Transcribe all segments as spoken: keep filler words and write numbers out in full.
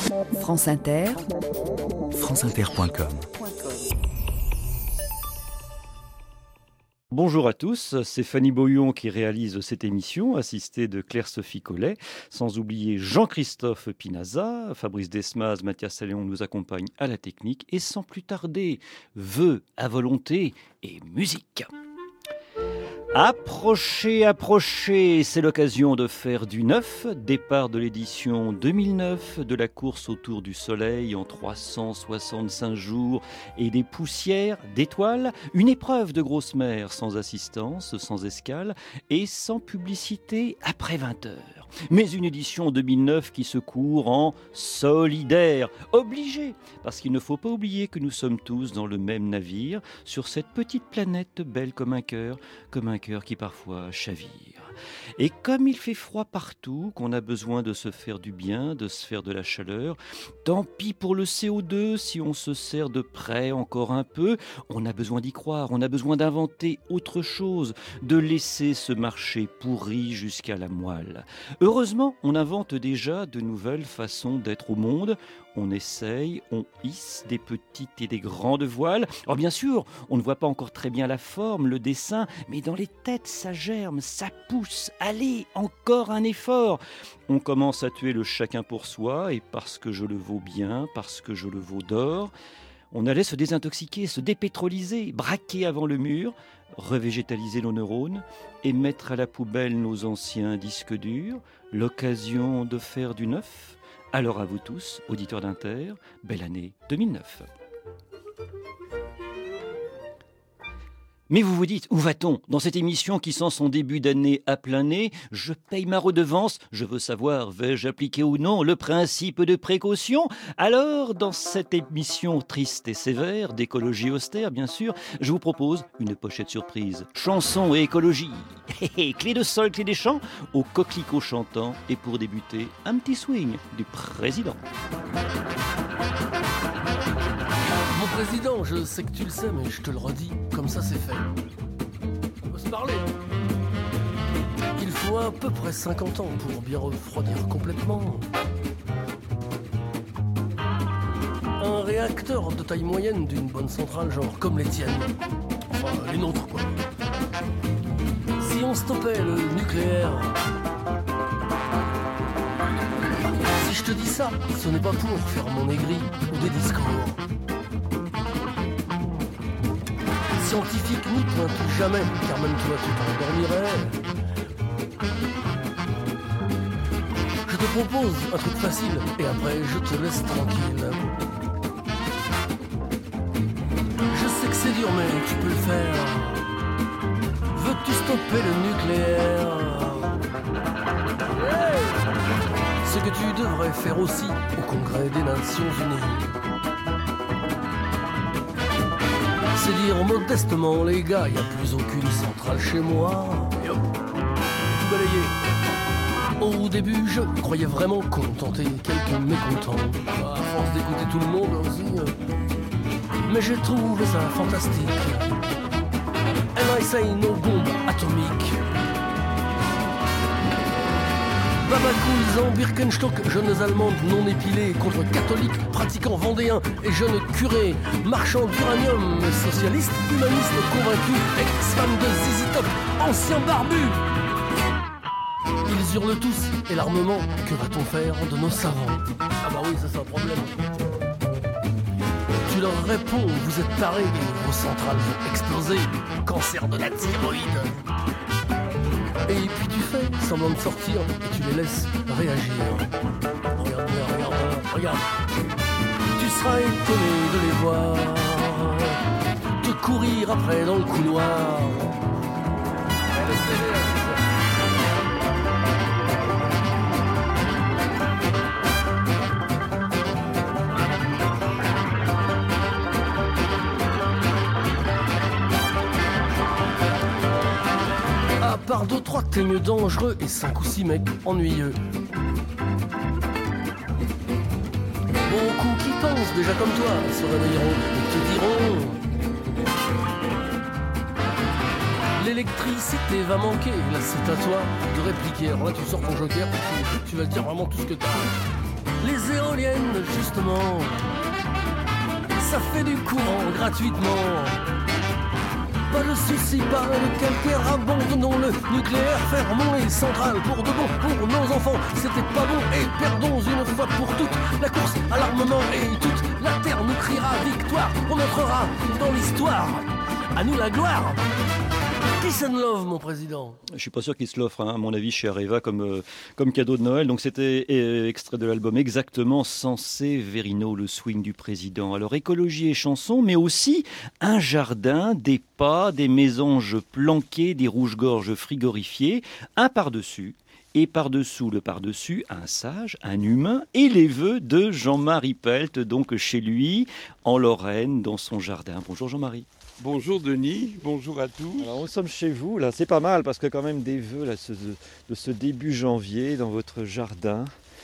France Inter, franceinter point com. Bonjour à tous, c'est Fanny Boyon qui réalise cette émission, assistée de Claire-Sophie Collet, sans oublier Jean-Christophe Pinaza, Fabrice Desmaz, Mathias Salléon nous accompagnent à la technique, et sans plus tarder, vœux à volonté et musique. Approchez, approchez, c'est l'occasion de faire du neuf, départ de l'édition deux mille neuf de la course autour du soleil en trois cent soixante-cinq jours et des poussières d'étoiles, une épreuve de grosse mer sans assistance, sans escale et sans publicité après vingt heures. Mais une édition deux mille neuf qui se court en solidaire, obligé, parce qu'il ne faut pas oublier que nous sommes tous dans le même navire, sur cette petite planète belle comme un cœur, comme un cœur qui parfois chavire. Et comme il fait froid partout, qu'on a besoin de se faire du bien, de se faire de la chaleur, tant pis pour le C O deux si on se sert de près encore un peu, on a besoin d'y croire, on a besoin d'inventer autre chose, de laisser ce marché pourri jusqu'à la moelle. Heureusement, on invente déjà de nouvelles façons d'être au monde. On essaye, on hisse des petites et des grandes voiles. Alors bien sûr, on ne voit pas encore très bien la forme, le dessin, mais dans les têtes, ça germe, ça pousse. Allez, encore un effort. On commence à tuer le chacun pour soi, et parce que je le vaux bien, parce que je le vaux d'or, on allait se désintoxiquer, se dépétroliser, braquer avant le mur, revégétaliser nos neurones et mettre à la poubelle nos anciens disques durs. L'occasion de faire du neuf. Alors à vous tous, auditeurs d'Inter, belle année deux mille neuf. Mais vous vous dites, où va-t-on ? Dans cette émission qui sent son début d'année à plein nez, je paye ma redevance, je veux savoir, vais-je appliquer ou non le principe de précaution ? Alors, dans cette émission triste et sévère, d'écologie austère bien sûr, je vous propose une pochette surprise, chansons et écologie. Clé de sol, clé des champs, au coquelicot chantant, et pour débuter, un petit swing du président. Mon président, je sais que tu le sais, mais je te le redis, comme ça c'est fait. On peut se parler, hein. Il faut à peu près cinquante ans pour bien refroidir complètement un réacteur de taille moyenne d'une bonne centrale, genre comme les tiennes. Enfin, les nôtres, quoi. Si on stoppait le nucléaire... Si je te dis ça, ce n'est pas pour faire mon aigri ou des discours scientifique ni pointu jamais, car même toi tu t'endormirais. Je te propose un truc facile, et après je te laisse tranquille. Je sais que c'est dur, mais tu peux le faire. Veux-tu stopper le nucléaire ? Hey ! Ce que tu devrais faire aussi au Congrès des Nations Unies, c'est dire modestement, les gars, y a plus aucune centrale chez moi. Et hop, tout balayé. Au début, je croyais vraiment contenter quelques mécontents, à force d'écouter tout le monde aussi. Mais j'ai trouvé ça fantastique. And I say no bombe atomique. Babacools en Birkenstock, jeunes allemandes non épilées contre catholiques, pratiquants vendéens et jeunes curés, marchands d'uranium, socialistes, humanistes convaincus, ex-fans de Zizi Top, anciens barbus. Ils hurlent tous, et l'armement, que va-t-on faire de nos savants ? Ah bah oui, ça c'est un problème. Tu leur réponds, vous êtes tarés et vos centrales vont exploser, cancer de la thyroïde. Et puis tu fais semblant de sortir et tu les laisses réagir. Regarde, regarde, regarde, regarde. Tu seras étonné de les voir te courir après dans le couloir. Par deux, trois témoins dangereux et cinq ou six mecs ennuyeux. Beaucoup qui pensent déjà comme toi se réveilleront et te diront: l'électricité va manquer, là c'est à toi de répliquer. Alors là tu sors ton joker, tu, tu vas dire vraiment tout ce que t'as. les éoliennes justement. Ça fait du courant gratuitement. Pas de soucis, pas de calcaire, abandonnons le nucléaire, fermons les centrales pour de bon, pour nos enfants, c'était pas bon, et perdons une fois pour toutes la course à l'armement, et toute la terre nous criera victoire, on entrera dans l'histoire, à nous la gloire. Peace and love, mon président. Je suis pas sûr qu'il se l'offre, hein, à mon avis, chez Areva comme, euh, comme cadeau de Noël. Donc c'était euh, extrait de l'album Exactement, Sensé Verino, le swing du président. Alors écologie et chanson, mais aussi un jardin, des pas, des mésanges planqués, des rouges-gorges frigorifiés, un par-dessus. Et par-dessous le par-dessus, un sage, un humain, et les vœux de Jean-Marie Pelt, donc chez lui, en Lorraine, dans son jardin. Bonjour Jean-Marie. Bonjour Denis, bonjour à tous. Alors nous sommes chez vous, là, c'est pas mal parce que quand même des vœux là, ce, de ce début janvier dans votre jardin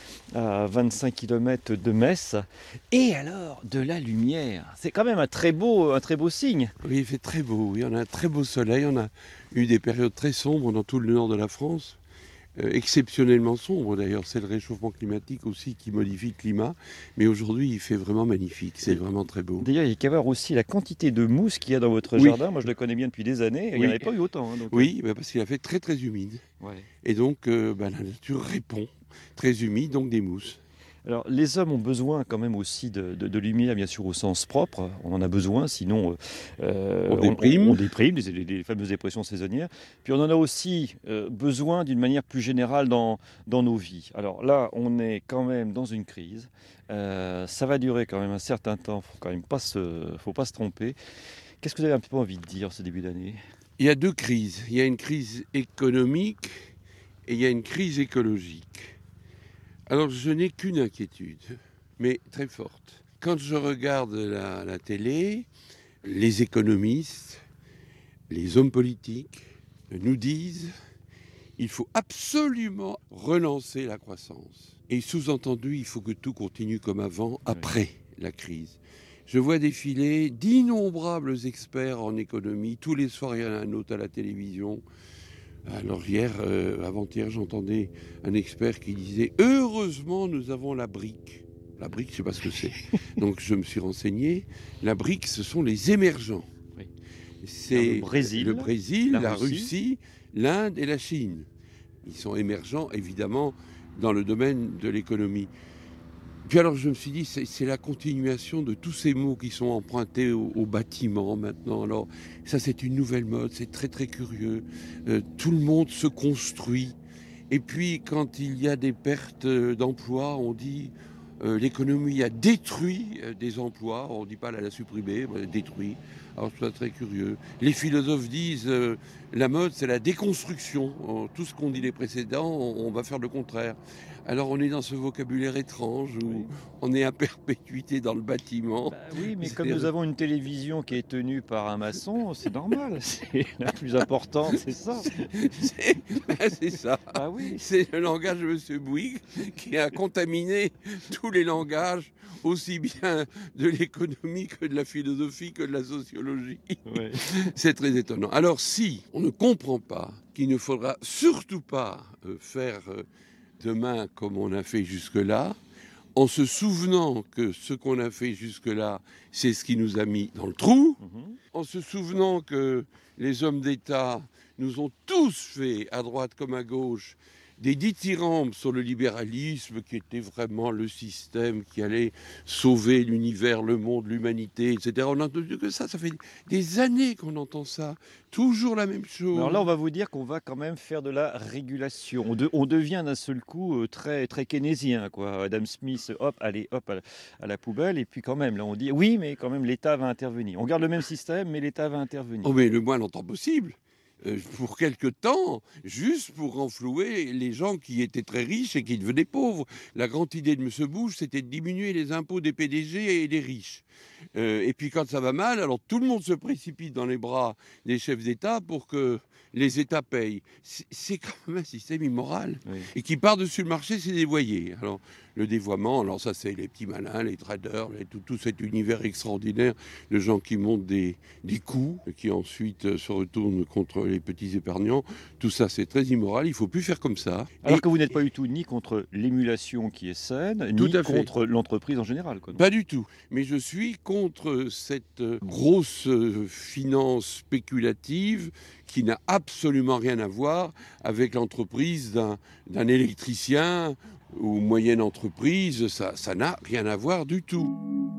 à vingt-cinq kilomètres de Metz. Et alors de la lumière, c'est quand même un très beau, un très beau signe. Oui, il fait très beau, oui, on a un très beau soleil, on a eu des périodes très sombres dans tout le nord de la France. Euh, exceptionnellement sombre d'ailleurs, c'est le réchauffement climatique aussi qui modifie le climat, mais aujourd'hui il fait vraiment magnifique, c'est vraiment très beau. D'ailleurs il y a qu'à voir aussi la quantité de mousse qu'il y a dans votre oui. jardin, moi je le connais bien depuis des années, il oui. n'y en avait pas eu autant. Hein, donc... Oui, bah parce qu'il a fait très très humide, ouais. Et donc euh, bah, la nature répond, très humide, donc des mousses. Alors, les hommes ont besoin quand même aussi de, de, de lumière, bien sûr, au sens propre. On en a besoin, sinon euh, on déprime, on, on déprime les, les, les fameuses dépressions saisonnières. Puis on en a aussi euh, besoin d'une manière plus générale dans, dans nos vies. Alors là, on est quand même dans une crise. Euh, ça va durer quand même un certain temps. Il ne faut quand même pas se, faut pas se tromper. Qu'est-ce que vous avez un peu envie de dire ce début d'année ? Il y a deux crises. Il y a une crise économique et il y a une crise écologique. Alors, je n'ai qu'une inquiétude, mais très forte. Quand je regarde la, la télé, les économistes, les hommes politiques nous disent qu'il faut absolument relancer la croissance. Et sous-entendu, il faut que tout continue comme avant, après la crise. Je vois défiler d'innombrables experts en économie. Tous les soirs, il y en a un autre à la télévision. Alors hier, euh, avant-hier, j'entendais un expert qui disait « Heureusement, nous avons la brique ». La brique, je ne sais pas ce que c'est. Donc je me suis renseigné. La brique, ce sont les émergents. Oui. C'est le Brésil, le Brésil, la, la Russie, Russie, l'Inde et la Chine. Ils sont émergents, évidemment, dans le domaine de l'économie. Puis alors je me suis dit, c'est, c'est la continuation de tous ces mots qui sont empruntés au, au bâtiment maintenant. Alors ça c'est une nouvelle mode, c'est très très curieux. Euh, tout le monde se construit. Et puis quand il y a des pertes d'emplois, on dit euh, l'économie a détruit des emplois. On ne dit pas elle a supprimé, elle a détruit. Alors c'est très curieux. Les philosophes disent euh, la mode c'est la déconstruction. Tout ce qu'ont dit les précédents, on, on va faire le contraire. Alors on est dans ce vocabulaire étrange où oui. on est à perpétuité dans le bâtiment. Bah oui, mais comme nous avons une télévision qui est tenue par un maçon, c'est normal. C'est la plus importante, c'est ça. C'est, ben c'est ça. Ah oui. C'est le langage de M. Bouygues qui a contaminé tous les langages, aussi bien de l'économie que de la philosophie que de la sociologie. Ouais. C'est très étonnant. Alors si on ne comprend pas qu'il ne faudra surtout pas euh, faire... Euh, demain comme on a fait jusque-là, en se souvenant que ce qu'on a fait jusque-là, c'est ce qui nous a mis dans le trou, mmh. en se souvenant que les hommes d'État nous ont tous fait, à droite comme à gauche, des dithyrambes sur le libéralisme qui était vraiment le système qui allait sauver l'univers, le monde, l'humanité, et cetera. On n'a entendu que ça, ça fait des années qu'on entend ça, toujours la même chose. Alors là, on va vous dire qu'on va quand même faire de la régulation. On, de, on devient d'un seul coup très, très keynésien, quoi. Adam Smith, hop, allez, hop, à la, à la poubelle. Et puis quand même, là, on dit, oui, mais quand même, l'État va intervenir. On garde le même système, mais l'État va intervenir. Oh, mais le moins longtemps possible. Euh, pour quelque temps, juste pour renflouer les gens qui étaient très riches et qui devenaient pauvres. La grande idée de M. Bush, c'était de diminuer les impôts des P D G et des riches. Euh, et puis quand ça va mal, alors tout le monde se précipite dans les bras des chefs d'État pour que les États payent. C'est, c'est quand même un système immoral. Oui. Et qui par-dessus le marché s'est dévoyé. Alors le dévoiement. Alors ça, c'est les petits malins, les traders, les, tout, tout cet univers extraordinaire de gens qui montent des, des coups, qui ensuite se retournent contre les petits épargnants. Tout ça, c'est très immoral. Il ne faut plus faire comme ça. Alors Et, que vous n'êtes pas du tout ni contre l'émulation qui est saine, Tout ni à fait. contre l'entreprise en général, quoi. Pas du tout. Mais je suis contre cette grosse finance spéculative qui n'a absolument rien à voir avec l'entreprise d'un, d'un électricien ou moyenne entreprise. Ça, ça n'a rien à voir du tout.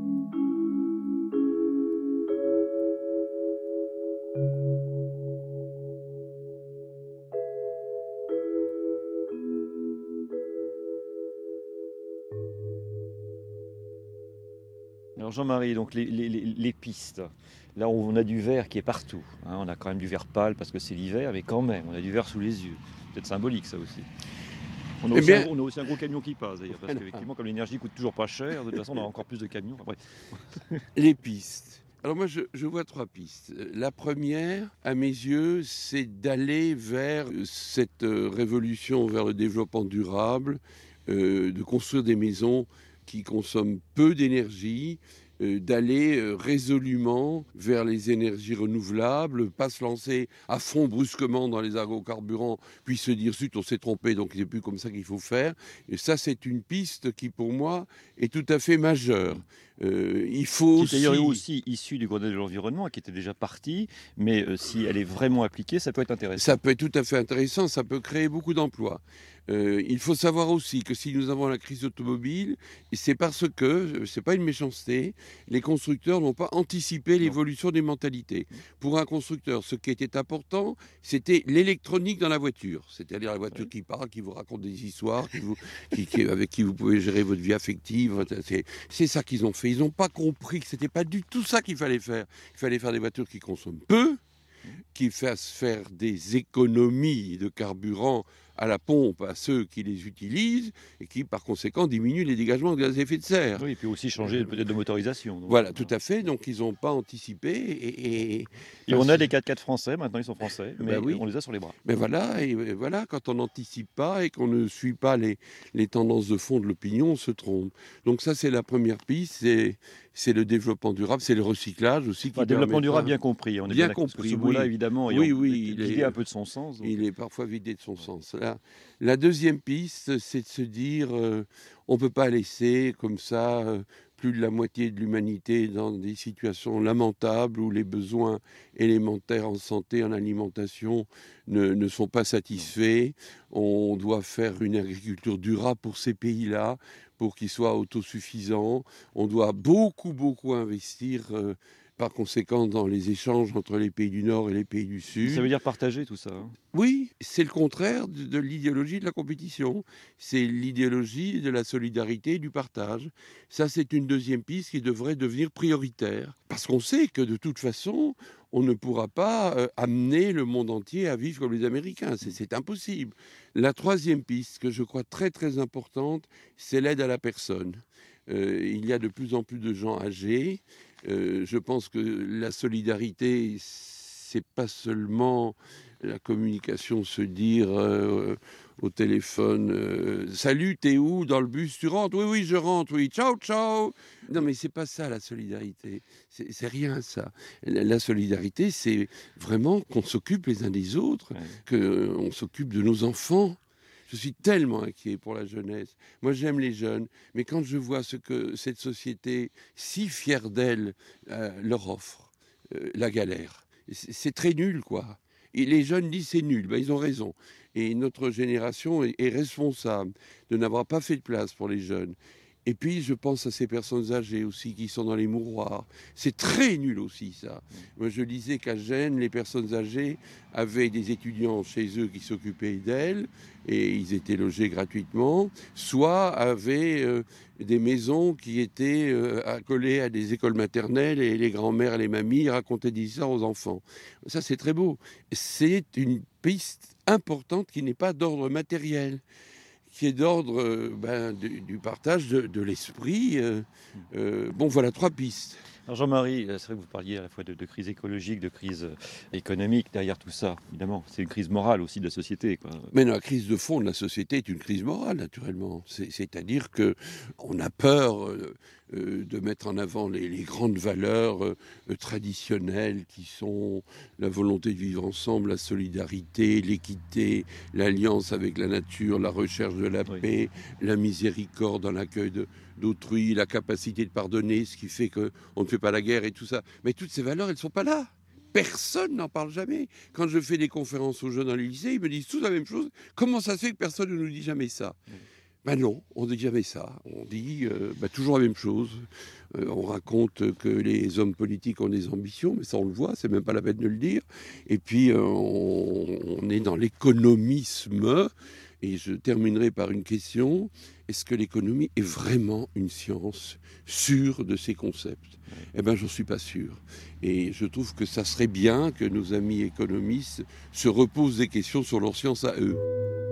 Alors Jean-Marie, donc les, les- les- les pistes, là on a du verre qui est partout, hein. On a quand même du verre pâle parce que c'est l'hiver, mais quand même, on a du verre sous les yeux. Peut-être symbolique ça aussi. On a, Eh aussi, bien- un, on a aussi un gros camion qui passe d'ailleurs, parce qu'effectivement comme l'énergie coûte toujours pas cher, de toute façon on a encore plus de camions. Enfin, bref. Les pistes. Alors moi, je, je vois trois pistes. La première, à mes yeux, c'est d'aller vers cette euh, révolution vers le développement durable, euh, de construire des maisons qui consomment peu d'énergie, euh, d'aller euh, résolument vers les énergies renouvelables, pas se lancer à fond brusquement dans les agrocarburants, puis se dire zut, on s'est trompé, donc c'est plus comme ça qu'il faut faire. Et ça, c'est une piste qui, pour moi, est tout à fait majeure. Euh, il faut Qui aussi... est d'ailleurs aussi issue du Grenelle de l'environnement, qui était déjà partie, mais euh, si elle est vraiment appliquée, ça peut être intéressant. Ça peut être tout à fait intéressant, ça peut créer beaucoup d'emplois. Euh, il faut savoir aussi que si nous avons la crise automobile, c'est parce que, c'est pas une méchanceté, les constructeurs n'ont pas anticipé l'évolution des mentalités. Pour un constructeur, ce qui était important, c'était l'électronique dans la voiture. C'est-à-dire la voiture qui parle, qui vous raconte des histoires, qui vous, qui, qui, avec qui vous pouvez gérer votre vie affective. C'est, c'est ça qu'ils ont fait. Ils n'ont pas compris que c'était pas du tout ça qu'il fallait faire. Il fallait faire des voitures qui consomment peu, qui fassent faire des économies de carburant à la pompe à ceux qui les utilisent et qui, par conséquent, diminuent les dégagements de gaz à effet de serre. Oui, et puis aussi changer peut-être de motorisation. Donc, Voilà, tout à fait. Donc, ils n'ont pas anticipé. Et, et, Et on a les quatre-quatre français, maintenant ils sont français, mais Bah oui. on les a sur les bras. mais voilà, et voilà, quand on n'anticipe pas et qu'on ne suit pas les, les tendances de fond de l'opinion, on se trompe. Donc ça, c'est la première piste, c'est, c'est le développement durable, c'est le recyclage aussi. Qui Enfin, développement permettra- durable bien compris. On est Bien bien d'accord, parce que compris, Ce mot-là, oui. évidemment, Oui, ayant oui, il vidé est- un peu de son sens. donc. Il est parfois vidé de son sens. La, la deuxième piste, c'est de se dire euh, on ne peut pas laisser comme ça euh, plus de la moitié de l'humanité dans des situations lamentables où les besoins élémentaires en santé, en alimentation ne, ne sont pas satisfaits. On doit faire une agriculture durable pour ces pays-là, pour qu'ils soient autosuffisants. On doit beaucoup, beaucoup investir. euh, par conséquent, dans les échanges entre les pays du Nord et les pays du Sud. Ça veut dire partager tout ça. hein. Oui, c'est le contraire de, de l'idéologie de la compétition. C'est l'idéologie de la solidarité et du partage. Ça, c'est une deuxième piste qui devrait devenir prioritaire. Parce qu'on sait que de toute façon, on ne pourra pas euh, amener le monde entier à vivre comme les Américains. C'est, c'est impossible. La troisième piste, que je crois très très importante, c'est l'aide à la personne. Euh, il y a de plus en plus de gens âgés. Euh, je pense que la solidarité, c'est pas seulement la communication, se dire euh, au téléphone euh, salut, t'es où dans le bus, tu rentres? Oui, oui, je rentre, oui, ciao, ciao. Non, mais c'est pas ça la solidarité, c'est, c'est rien ça. La, la solidarité, c'est vraiment qu'on s'occupe les uns des autres, Ouais. qu'on s'occupe de nos enfants. Je suis tellement inquiet pour la jeunesse. Moi, j'aime les jeunes, mais quand je vois ce que cette société, si fière d'elle, euh, leur offre, euh, la galère, c'est, c'est très nul, quoi. Et les jeunes disent c'est nul, ben, ils ont raison. Et notre génération est, est responsable de n'avoir pas fait de place pour les jeunes. Et puis, je pense à ces personnes âgées aussi qui sont dans les mouroirs. C'est très nul aussi, ça. Moi, je disais qu'à Gênes, les personnes âgées avaient des étudiants chez eux qui s'occupaient d'elles et ils étaient logés gratuitement, soit avaient euh, des maisons qui étaient euh, accolées à des écoles maternelles et les grands-mères et les mamies racontaient des histoires aux enfants. Ça, c'est très beau. C'est une piste importante qui n'est pas d'ordre matériel, qui est d'ordre euh, ben, du, du partage de, de l'esprit. Euh, euh, bon, voilà trois pistes. Alors Jean-Marie, c'est vrai que vous parliez à la fois de, de crise écologique, de crise économique derrière tout ça, évidemment. C'est une crise morale aussi de la société, quoi. Mais non, la crise de fond de la société est une crise morale, naturellement. C'est, c'est-à-dire qu'on a peur euh, euh, de mettre en avant les, les grandes valeurs euh, traditionnelles qui sont la volonté de vivre ensemble, la solidarité, l'équité, l'alliance avec la nature, la recherche de la Oui. paix, la miséricorde dans l'accueil de, d'autrui, la capacité de pardonner, ce qui fait qu'on ne fait pas la guerre et tout ça. Mais toutes ces valeurs, elles ne sont pas là. Personne n'en parle jamais. Quand je fais des conférences aux jeunes dans les lycées, ils me disent tous la même chose. Comment ça se fait que personne ne nous dit jamais ça ? Mmh. Ben non, on ne dit jamais ça. On dit euh, ben toujours la même chose. Euh, on raconte que les hommes politiques ont des ambitions, mais ça on le voit, c'est même pas la peine de le dire. Et puis euh, on, on est dans l'économisme. Et je terminerai par une question. Est-ce que l'économie est vraiment une science sûre de ses concepts ? Eh bien, j'en suis pas sûr. Et je trouve que ça serait bien que nos amis économistes se reposent des questions sur leur science à eux.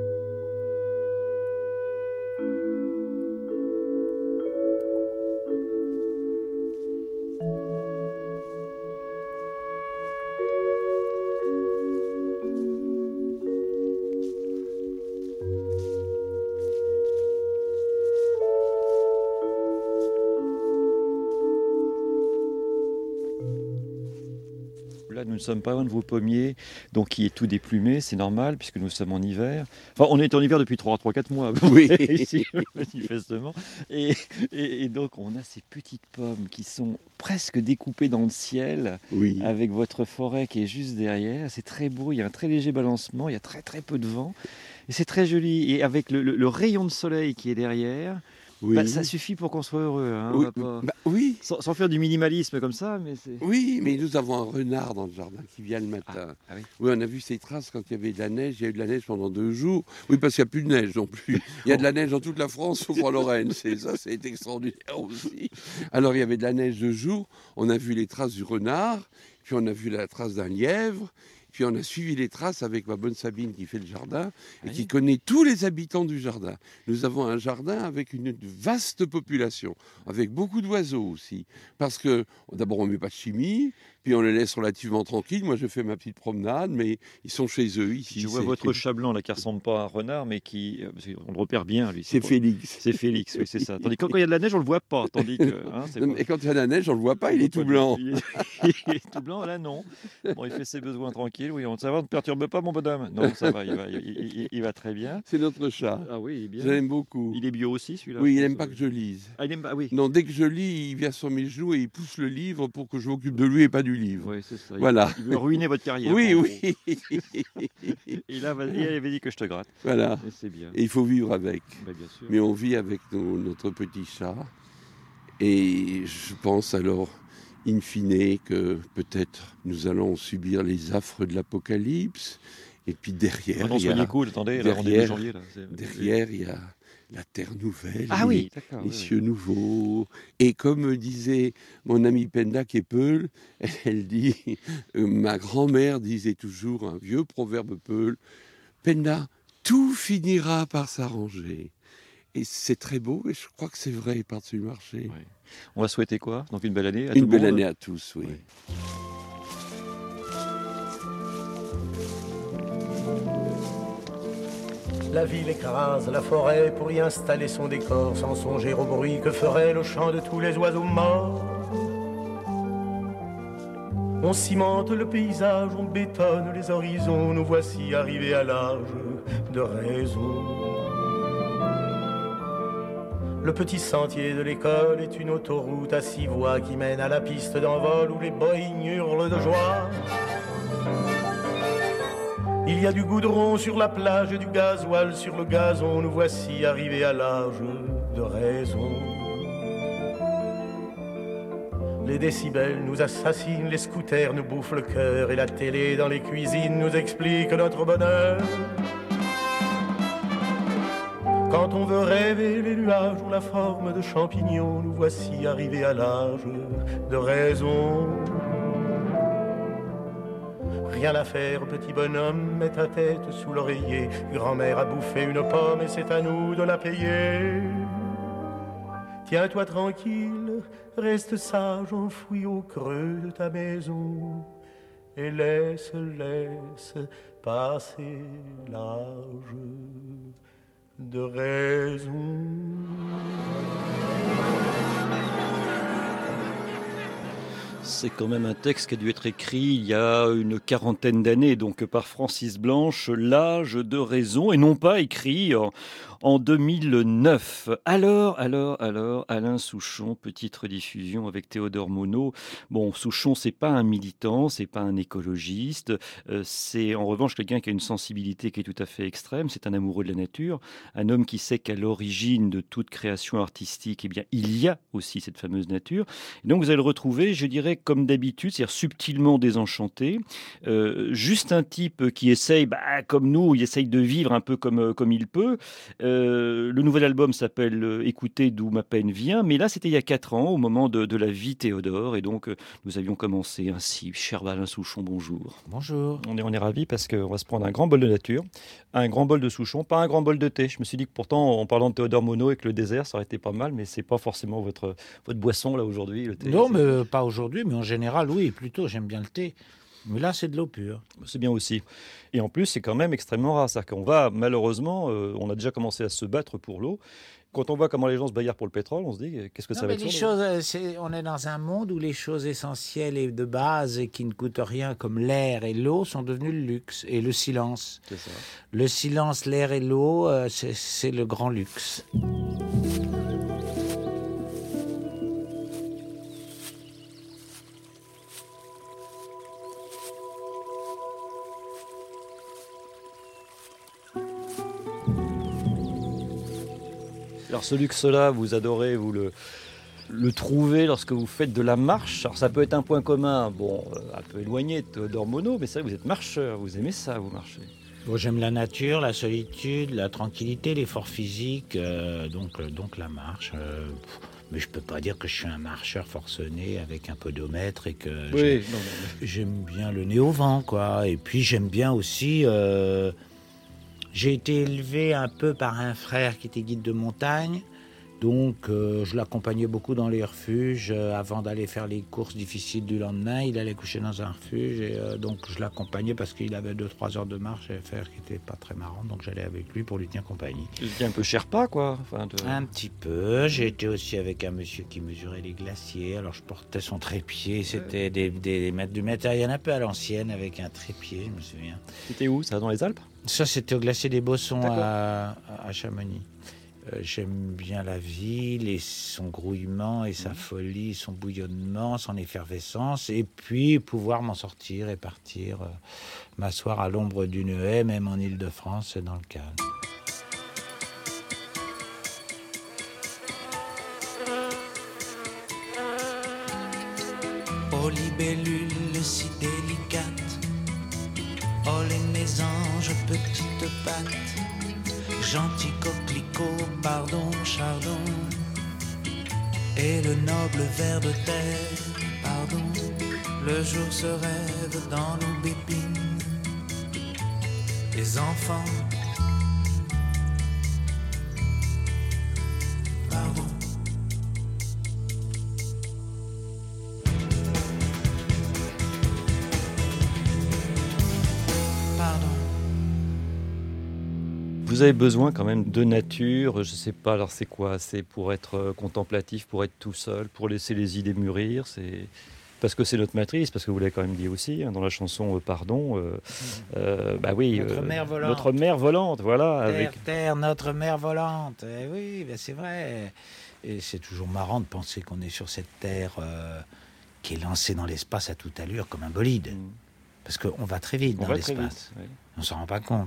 Là, nous ne sommes pas loin de vos pommiers, donc qui est tout déplumé, c'est normal, puisque nous sommes en hiver. Enfin, on est en hiver depuis trois à quatre mois, Oui. ici, manifestement. Et, et, et donc, on a ces petites pommes qui sont presque découpées dans le ciel, Oui. avec votre forêt qui est juste derrière. C'est très beau, il y a un très léger balancement, il y a très très peu de vent. Et c'est très joli. Et avec le, le, le rayon de soleil qui est derrière, Oui. bah, ça suffit pour qu'on soit heureux. Hein, on Oui. va pas... Bah, oui. sans, sans faire du minimalisme comme ça, mais c'est... Oui, mais nous avons un renard dans le jardin qui vient le matin. Ah, ah oui. Oui, on a vu ses traces quand il y avait de la neige. Il y a eu de la neige pendant deux jours. Oui, parce qu'il n'y a plus de neige non plus. Il y a de la neige dans toute la France, sauf en Lorraine. C'est ça, c'est extraordinaire aussi. Alors, il y avait de la neige deux jours. On a vu les traces du renard, puis on a vu la trace d'un lièvre. Puis on a suivi les traces avec ma bonne Sabine qui fait le jardin et oui. qui connaît tous les habitants du jardin. Nous avons un jardin avec une vaste population, avec beaucoup d'oiseaux aussi. Parce que d'abord on ne met pas de chimie, puis on les laisse relativement tranquilles. Moi je fais ma petite promenade, mais ils sont chez eux ici. Je vois c'est... votre chat blanc là qui ressemble pas à un renard, mais qui, parce qu'on le repère bien lui. C'est, c'est pas... Félix. C'est Félix, oui c'est ça. Tandis que quand il y a de la neige on le voit pas, tandis que. Hein, c'est non, pas... Et quand il y a de la neige on le voit pas, il est tout blanc. Il est... il est tout blanc là non. Bon il fait ses besoins tranquilles, oui on ça va, ne perturbe pas mon bonhomme. Non ça va, il va, il, il, il va très bien. C'est notre chat. Ah oui il est bien. Je l'aime beaucoup. Il est bio aussi celui-là. Oui il n'aime pas que je lise. Ah il aime pas, oui. Non dès que je lis il vient sur mes genoux et il pousse le livre pour que je m'occupe de lui et pas du livre. Oui c'est ça. Voilà. Il veut ruiner votre carrière. Oui, oui. Et là, il avait dit que je te gratte. Voilà. Et c'est bien. Et il faut vivre avec. Bah, bien sûr. Mais on vit avec nos, notre petit chat. Et je pense alors, in fine, que peut-être nous allons subir les affres de l'apocalypse. Et puis derrière, Ah non, il y a, soyez cool, attendez, là, on est derrière, mi-janvier, là. C'est... derrière, il y a la terre nouvelle, ah, les, oui, d'accord, les oui, cieux oui. nouveaux. Et comme disait mon amie Penda qui est Peul, elle, elle dit, euh, ma grand-mère disait toujours un vieux proverbe Peul, Penda, tout finira par s'arranger. Et c'est très beau, et je crois que c'est vrai par-dessus le marché. Ouais. On va souhaiter quoi ? Donc une belle année à Une tout belle le monde. année à tous, oui. Ouais. La ville écrase la forêt pour y installer son décor, sans songer au bruit que ferait le chant de tous les oiseaux morts. On cimente le paysage, on bétonne les horizons, nous voici arrivés à l'âge de raison. Le petit sentier de l'école est une autoroute à six voies qui mène à la piste d'envol où les Boeing hurlent de joie. Il y a du goudron sur la plage et du gasoil sur le gazon, nous voici arrivés à l'âge de raison. Les décibels nous assassinent, les scooters nous bouffent le cœur et la télé dans les cuisines nous explique notre bonheur. Quand on veut rêver, les nuages ont la forme de champignons, nous voici arrivés à l'âge de raison. Rien à faire, petit bonhomme, mets ta tête sous l'oreiller. Grand-mère a bouffé une pomme et c'est à nous de la payer. Tiens-toi tranquille, reste sage enfoui au creux de ta maison et laisse, laisse passer l'âge de raison. C'est quand même un texte qui a dû être écrit il y a une quarantaine d'années, donc par Francis Blanche, L'âge de raison, et non pas écrit en, en deux mille neuf. Alors, alors, alors, Alain Souchon, petite rediffusion avec Théodore Monod. Bon, Souchon, c'est pas un militant, c'est pas un écologiste, euh, c'est en revanche quelqu'un qui a une sensibilité qui est tout à fait extrême, c'est un amoureux de la nature, un homme qui sait qu'à l'origine de toute création artistique, eh bien, il y a aussi cette fameuse nature. Et donc, vous allez le retrouver, je dirais, comme d'habitude, c'est-à-dire subtilement désenchanté. Euh, juste un type qui essaye, bah, comme nous, il essaye de vivre un peu comme, comme il peut. Euh, le nouvel album s'appelle euh, « Écoutez d'où ma peine vient », mais là, c'était il y a quatre ans, au moment de, de la vie Théodore. Et donc, euh, nous avions commencé ainsi. Cher Alain Souchon, bonjour. Bonjour. On est, on est ravis parce qu'on va se prendre un grand bol de nature, un grand bol de Souchon, pas un grand bol de thé. Je me suis dit que pourtant, en parlant de Théodore Monod avec le désert, ça aurait été pas mal, mais c'est pas forcément votre, votre boisson là aujourd'hui, le thé. Non, mais euh, pas aujourd'hui, mais en général, oui, plutôt, j'aime bien le thé. Mais là, c'est de l'eau pure. C'est bien aussi. Et en plus, c'est quand même extrêmement rare. C'est-à-dire qu'on va, malheureusement, euh, on a déjà commencé à se battre pour l'eau. Quand on voit comment les gens se bagarrent pour le pétrole, on se dit, qu'est-ce que non, ça va mais être les choses, euh, c'est, on est dans un monde où les choses essentielles et de base et qui ne coûtent rien, comme l'air et l'eau, sont devenues le luxe. Et le silence. C'est ça. Le silence, l'air et l'eau, euh, c'est, c'est le grand luxe. Alors ce luxe-là, vous adorez, vous le, le trouvez lorsque vous faites de la marche. Alors ça peut être un point commun, bon, un peu éloigné de Théodore Monod, mais ça, vous êtes marcheur, vous aimez ça, vous marchez. Bon, j'aime la nature, la solitude, la tranquillité, l'effort physique, euh, donc, euh, donc la marche. Euh, mais je peux pas dire que je suis un marcheur forcené avec un podomètre et que oui, j'aime, non, non, mais... j'aime bien le nez au vent, quoi. Et puis j'aime bien aussi... Euh, j'ai été élevé un peu par un frère qui était guide de montagne. Donc, euh, je l'accompagnais beaucoup dans les refuges. Euh, avant d'aller faire les courses difficiles du lendemain, il allait coucher dans un refuge. Et euh, donc, je l'accompagnais parce qu'il avait deux trois heures de marche à faire qui n'était pas très marrant. Donc, j'allais avec lui pour lui tenir compagnie. C'était un peu Sherpa, quoi. Enfin, de... Un petit peu. J'ai été aussi avec un monsieur qui mesurait les glaciers. Alors, je portais son trépied. C'était des, des, des, du matériel un peu à l'ancienne avec un trépied, je me souviens. C'était où, ça, dans les Alpes ? Ça, c'était au glacier des Bossons à, à Chamonix. Euh, j'aime bien la ville et son grouillement et sa folie, son bouillonnement, son effervescence, et puis pouvoir m'en sortir et partir, euh, m'asseoir à l'ombre d'une haie, même en Île-de-France, dans le calme. Oh libellule si délicate, oh les mésanges petites pattes, gentil coquelicot, pardon, chardon, et le noble ver de terre, pardon, le jour se rêve dans nos bépines, les enfants, pardon. Vous avez besoin quand même de nature, je sais pas, alors c'est quoi ? C'est pour être contemplatif, pour être tout seul, pour laisser les idées mûrir, c'est... Parce que c'est notre matrice, parce que vous l'avez quand même dit aussi, hein, dans la chanson euh, Pardon, euh, euh, bah oui, notre euh, mère volante. Notre mère volante, voilà. Terre, avec... terre, notre mère volante, eh oui, ben c'est vrai. Et c'est toujours marrant de penser qu'on est sur cette terre euh, qui est lancée dans l'espace à toute allure, comme un bolide. Mm. Parce qu'on va très vite on dans va l'espace. Très vite, oui. On s'en rend pas compte.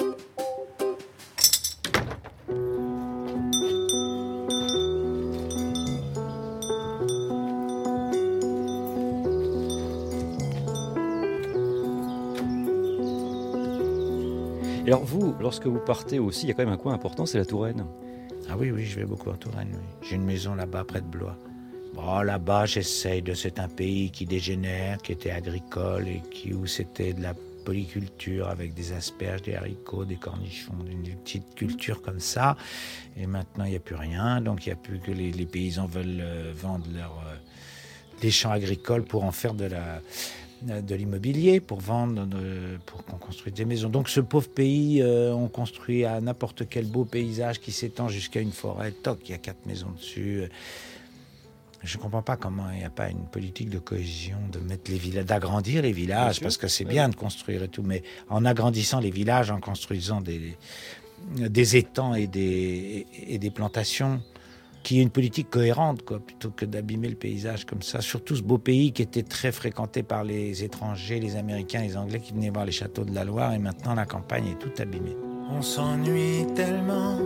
Et alors vous, lorsque vous partez aussi, il y a quand même un coin important, c'est la Touraine. Ah oui, oui, je vais beaucoup en Touraine, oui. J'ai une maison là-bas, près de Blois. Bon, là-bas, j'essaye de... C'est un pays qui dégénère, qui était agricole et qui, où c'était de la polyculture avec des asperges, des haricots, des cornichons, une petite culture comme ça. Et maintenant, il n'y a plus rien. Donc, il n'y a plus que les, les paysans veulent euh, vendre leurs euh, les champs agricoles pour en faire de la... de l'immobilier pour vendre, de, pour qu'on construise des maisons. Donc ce pauvre pays, euh, on construit à n'importe quel beau paysage qui s'étend jusqu'à une forêt. Toc, il y a quatre maisons dessus. Je ne comprends pas comment il n'y a pas une politique de cohésion, de mettre les villages, d'agrandir les villages, parce que c'est oui. bien de construire et tout, mais en agrandissant les villages, en construisant des, des étangs et des, et des plantations, qui est une politique cohérente, quoi, plutôt que d'abîmer le paysage comme ça. Surtout ce beau pays qui était très fréquenté par les étrangers, les Américains, les Anglais qui venaient voir les châteaux de la Loire, et maintenant la campagne est toute abîmée. On s'ennuie tellement,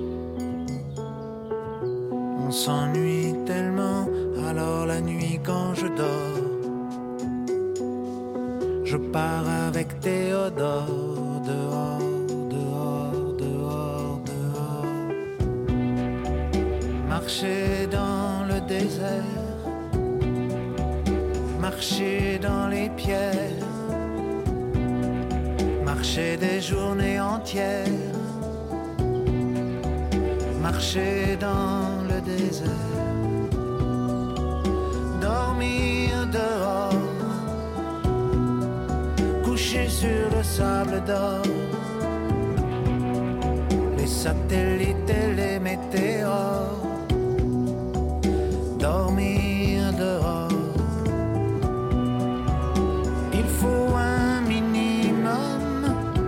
on s'ennuie tellement, alors la nuit quand je dors, je pars avec Théodore dehors. Marcher dans le désert, marcher dans les pierres, marcher des journées entières, marcher dans le désert, dormir dehors, coucher sur le sable d'or, les satellites et les météores. Dormir dehors, il faut un minimum,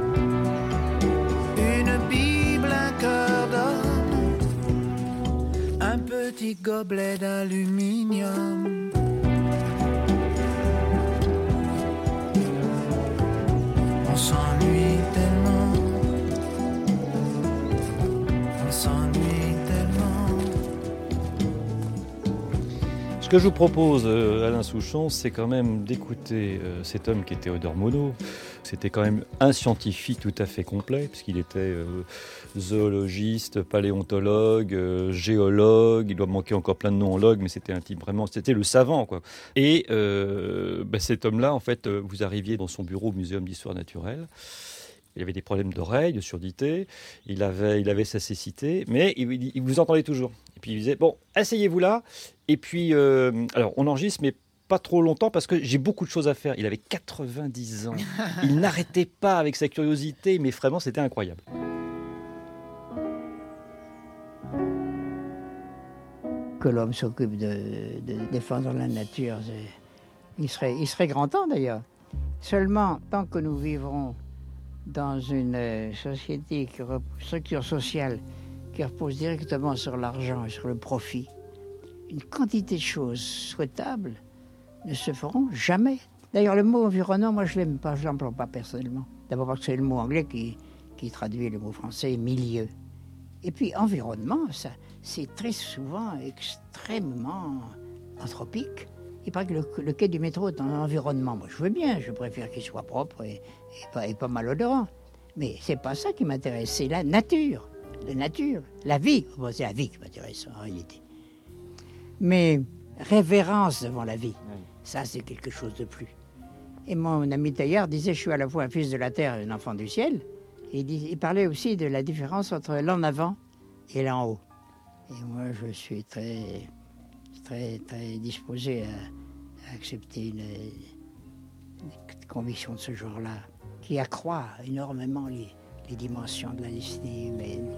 une Bible, un cœur d'homme, un petit gobelet d'aluminium. On s'ennuie tellement, on s'ennuie tellement. Ce que je vous propose, euh, Alain Souchon, c'est quand même d'écouter euh, cet homme qui est Théodore Monod. C'était quand même un scientifique tout à fait complet, puisqu'il était euh, zoologiste, paléontologue, euh, géologue. Il doit manquer encore plein de noms en log, mais c'était un type vraiment, c'était le savant, quoi. Et euh, bah, cet homme-là, en fait, euh, vous arriviez dans son bureau au Muséum d'histoire naturelle. Il avait des problèmes d'oreille, de surdité, il avait, il avait sa cécité, mais il, il vous entendait toujours. Et puis il disait, bon, asseyez-vous là, et puis, euh, alors on enregistre, mais pas trop longtemps, parce que j'ai beaucoup de choses à faire. Il avait quatre-vingt-dix ans, il n'arrêtait pas avec sa curiosité, mais vraiment c'était incroyable. Que l'homme s'occupe de, de défendre la nature, il serait, il serait grand temps d'ailleurs. Seulement, tant que nous vivrons dans une société, qui repose, structure sociale qui repose directement sur l'argent et sur le profit, une quantité de choses souhaitables ne se feront jamais. D'ailleurs, le mot environnement, moi je ne l'aime pas, je ne l'emploie pas personnellement. D'abord parce que c'est le mot anglais qui, qui traduit le mot français, milieu. Et puis environnement, ça, c'est très souvent extrêmement anthropique. Il paraît que le, le quai du métro est un environnement. Moi, je veux bien, je préfère qu'il soit propre et, et, pas, et pas malodorant. Mais c'est pas ça qui m'intéresse, c'est la nature. La nature, la vie. Bon, c'est la vie qui m'intéresse en réalité. Mais révérence devant la vie, ça c'est quelque chose de plus. Et mon ami Teilhard disait, je suis à la fois un fils de la terre et un enfant du ciel. Et il, dis, il parlait aussi de la différence entre l'en avant et l'en haut. Et moi, je suis très... très, très disposé à, à accepter une, une conviction de ce genre-là, qui accroît énormément les, les dimensions de la destinée humaine.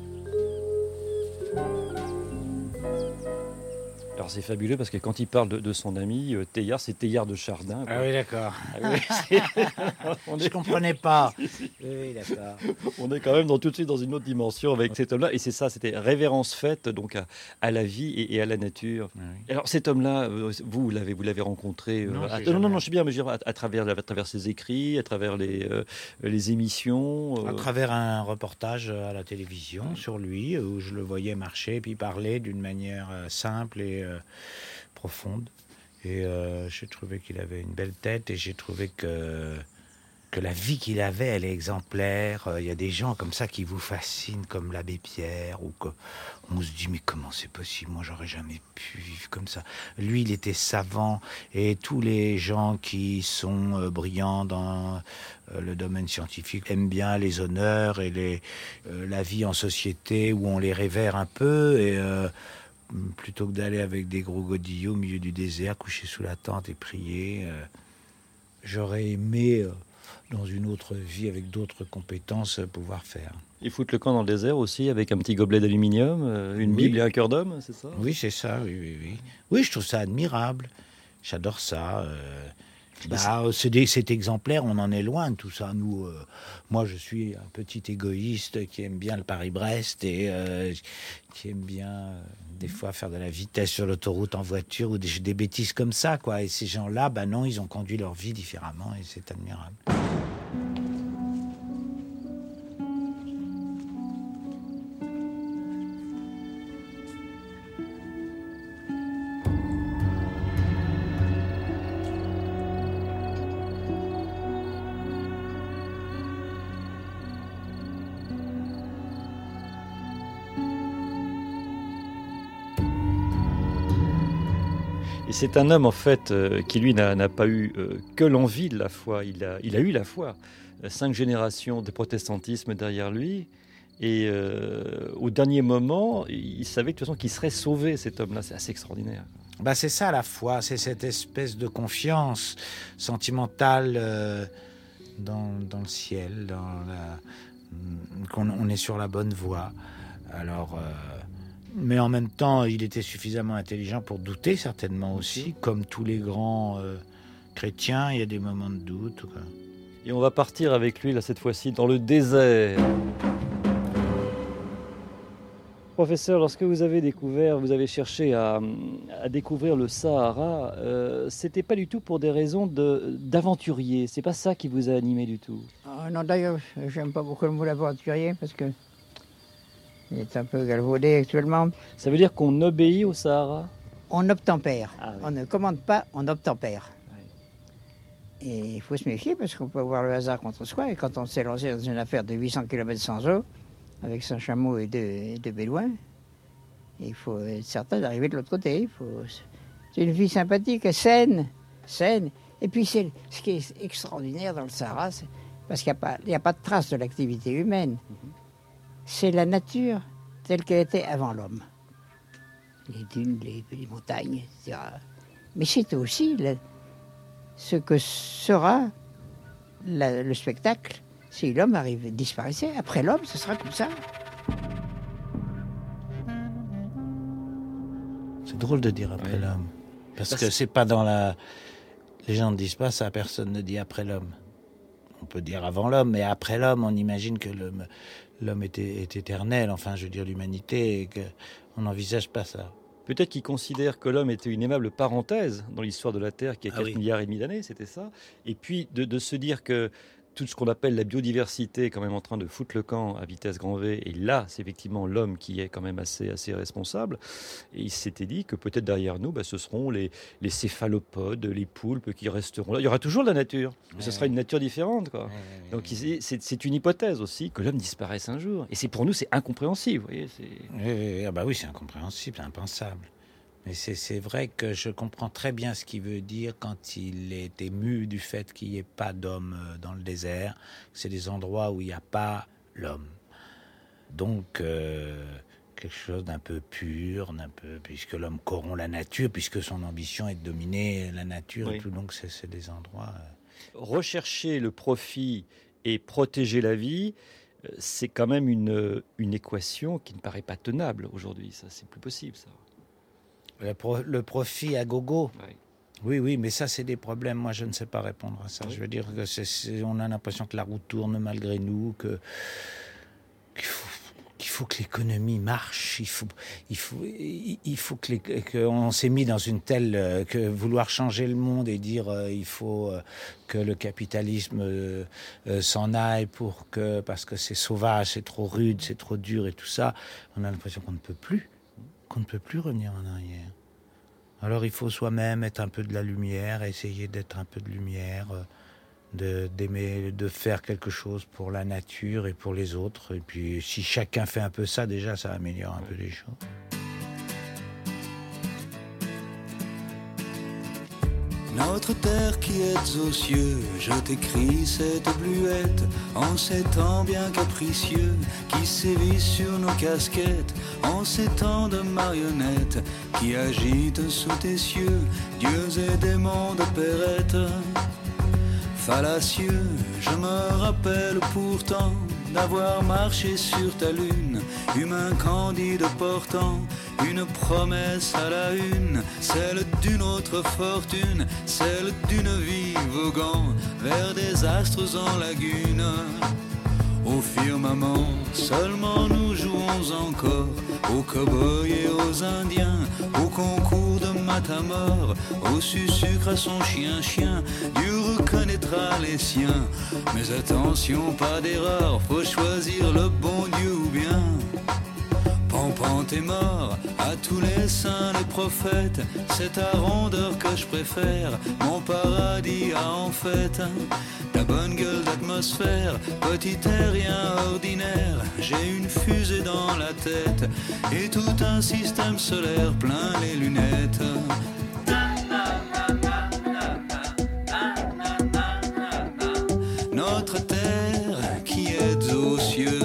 Alors c'est fabuleux parce que quand il parle de, de son ami euh, Teilhard, c'est Teilhard de Chardin, quoi. Ah oui, d'accord. Ah oui, on est... Je ne comprenais pas. Oui, d'accord. On est quand même dans, tout de suite dans une autre dimension avec cet homme-là. Et c'est ça, c'était révérence faite donc à, à la vie et, et à la nature. Oui. Alors cet homme-là, vous l'avez, vous l'avez rencontré euh, non, à, non, non, non, je sais bien, mais je veux dire, à, à, travers, à travers ses écrits, à travers les, euh, les émissions. Euh... À travers un reportage à la télévision oui. sur lui, où je le voyais marcher et puis parler d'une manière euh, simple et euh, profonde. Et euh, j'ai trouvé qu'il avait une belle tête et j'ai trouvé que que la vie qu'il avait, elle est exemplaire. Il y a des gens comme ça qui vous fascinent, comme l'abbé Pierre, ou que on se dit mais comment c'est possible, moi j'aurais jamais pu vivre comme ça. Lui, il était savant, et tous les gens qui sont euh, brillants dans euh, le domaine scientifique aiment bien les honneurs et les, euh, la vie en société où on les révère un peu, et euh, plutôt que d'aller avec des gros godillots au milieu du désert, coucher sous la tente et prier, euh, j'aurais aimé, euh, dans une autre vie, avec d'autres compétences, euh, pouvoir faire. Ils foutent le camp dans le désert aussi, avec un petit gobelet d'aluminium, euh, une Oui. Bible et un cœur d'homme, c'est ça? Oui, c'est ça, oui, oui, oui. Oui, je trouve ça admirable. J'adore ça. Euh, bah, c'est des, c'est exemplaire, on en est loin de tout ça. Nous, euh, moi, je suis un petit égoïste qui aime bien le Paris-Brest et euh, qui aime bien, euh, des fois, faire de la vitesse sur l'autoroute en voiture ou des, des bêtises comme ça, quoi. Et ces gens-là, bah non, ils ont conduit leur vie différemment et c'est admirable. Et c'est un homme en fait euh, qui lui n'a, n'a pas eu euh, que l'envie de la foi, il a, il a eu la foi. Euh, cinq générations de protestantisme derrière lui, et euh, au dernier moment, il savait de toute façon qu'il serait sauvé, cet homme-là. C'est assez extraordinaire. Bah, c'est ça la foi, c'est cette espèce de confiance sentimentale euh, dans, dans le ciel, dans la, qu'on on est sur la bonne voie. Alors... Euh, Mais en même temps, il était suffisamment intelligent pour douter, certainement aussi. Comme tous les grands euh, chrétiens, il y a des moments de doute. Quoi. Et on va partir avec lui, là, cette fois-ci, dans le désert. Professeur, lorsque vous avez découvert, vous avez cherché à, à découvrir le Sahara, euh, c'était pas du tout pour des raisons de, d'aventurier. C'est pas ça qui vous a animé du tout. Oh, non, d'ailleurs, j'aime pas beaucoup le mot aventurier parce que il est un peu galvaudé actuellement. Ça veut dire qu'on obéit au Sahara? On obtempère. Ah, oui. On ne commande pas, on obtempère. Oui. Et il faut se méfier parce qu'on peut avoir le hasard contre soi. Et quand on s'est lancé dans une affaire de huit cents kilomètres sans eau, avec son chameau et deux, deux bédouins, il faut être certain d'arriver de l'autre côté. Il faut... C'est une vie sympathique, saine, saine. Et puis c'est ce qui est extraordinaire dans le Sahara, c'est parce qu'il n'y a pas, il n'y a pas de trace de l'activité humaine. Mm-hmm. C'est la nature telle qu'elle était avant l'homme. Les dunes, les, les montagnes, et cetera. Mais c'est aussi le, ce que sera la, le spectacle si l'homme arrive, disparaissait. Après l'homme, ce sera comme ça. C'est drôle de dire après oui. l'homme. Parce, Parce que c'est pas dans la... Les gens ne disent pas ça, personne ne dit après l'homme. On peut dire avant l'homme, mais après l'homme, on imagine que l'homme, l'homme est, est éternel, enfin, je veux dire l'humanité, et qu'on n'envisage pas ça. Peut-être qu'ils considèrent que l'homme était une aimable parenthèse dans l'histoire de la Terre, qui a ah quatre oui. milliards et demi d'années, c'était ça. Et puis de, de se dire que tout ce qu'on appelle la biodiversité est quand même en train de foutre le camp à vitesse grand V. Et là, c'est effectivement l'homme qui est quand même assez, assez responsable. Et il s'était dit que peut-être derrière nous, bah, ce seront les, les céphalopodes, les poulpes qui resteront là. Il y aura toujours de la nature, mais ouais, ce sera une nature différente, quoi. Ouais, ouais, Donc ouais. C'est, c'est une hypothèse aussi que l'homme disparaisse un jour. Et c'est pour nous, c'est incompréhensible. Vous voyez, c'est... Oui, oui, ah bah oui, c'est incompréhensible, c'est impensable. Mais c'est, c'est vrai que je comprends très bien ce qu'il veut dire quand il est ému du fait qu'il n'y ait pas d'homme dans le désert. C'est des endroits où il n'y a pas l'homme. Donc, euh, quelque chose d'un peu pur, d'un peu, puisque l'homme corrompt la nature, puisque son ambition est de dominer la nature oui. et tout. Donc, c'est, c'est des endroits... Euh... Rechercher le profit et protéger la vie, c'est quand même une, une équation qui ne paraît pas tenable aujourd'hui. Ça, c'est plus possible, ça. Le, pro, le profit à gogo. Oui. oui, oui, mais ça, c'est des problèmes. Moi, je ne sais pas répondre à ça. Oui. Je veux dire que c'est, c'est, on a l'impression que la roue tourne malgré nous, que, qu'il, faut, qu'il faut que l'économie marche. Il faut, il faut, il faut que les, qu'on s'est mis dans une telle... que vouloir changer le monde et dire euh, il faut euh, que le capitalisme euh, euh, s'en aille pour que, parce que c'est sauvage, c'est trop rude, c'est trop dur et tout ça. On a l'impression qu'on ne peut plus. qu'on ne peut plus revenir en arrière. Alors il faut soi-même être un peu de la lumière, essayer d'être un peu de lumière euh, de, d'aimer, de faire quelque chose pour la nature et pour les autres. Et puis si chacun fait un peu ça, déjà ça améliore un peu les choses. Notre terre qui est aux cieux, je t'écris cette bluette, en ces temps bien capricieux, qui sévissent sur nos casquettes, en ces temps de marionnettes, qui agitent sous tes cieux, dieux et démons de perrette. Fallacieux, je me rappelle pourtant d'avoir marché sur ta lune, humain candide portant une promesse à la une, celle d'une autre fortune, celle d'une vie voguant vers des astres en lagune. Au firmament, seulement nous jouons encore, aux cow-boys et aux indiens, au concours de matamor, au sucre à son chien-chien, Dieu reconnaîtra les siens. Mais attention, pas d'erreur, faut choisir le bon Dieu ou bien Pampan t'es mort, à tous les saints, les prophètes, c'est ta rondeur que je préfère, mon paradis a en fait ta bonne gueule d'atmosphère, petit terrien ordinaire, j'ai une fusée dans la tête, et tout un système solaire plein les lunettes. Notre terre qui est aux cieux,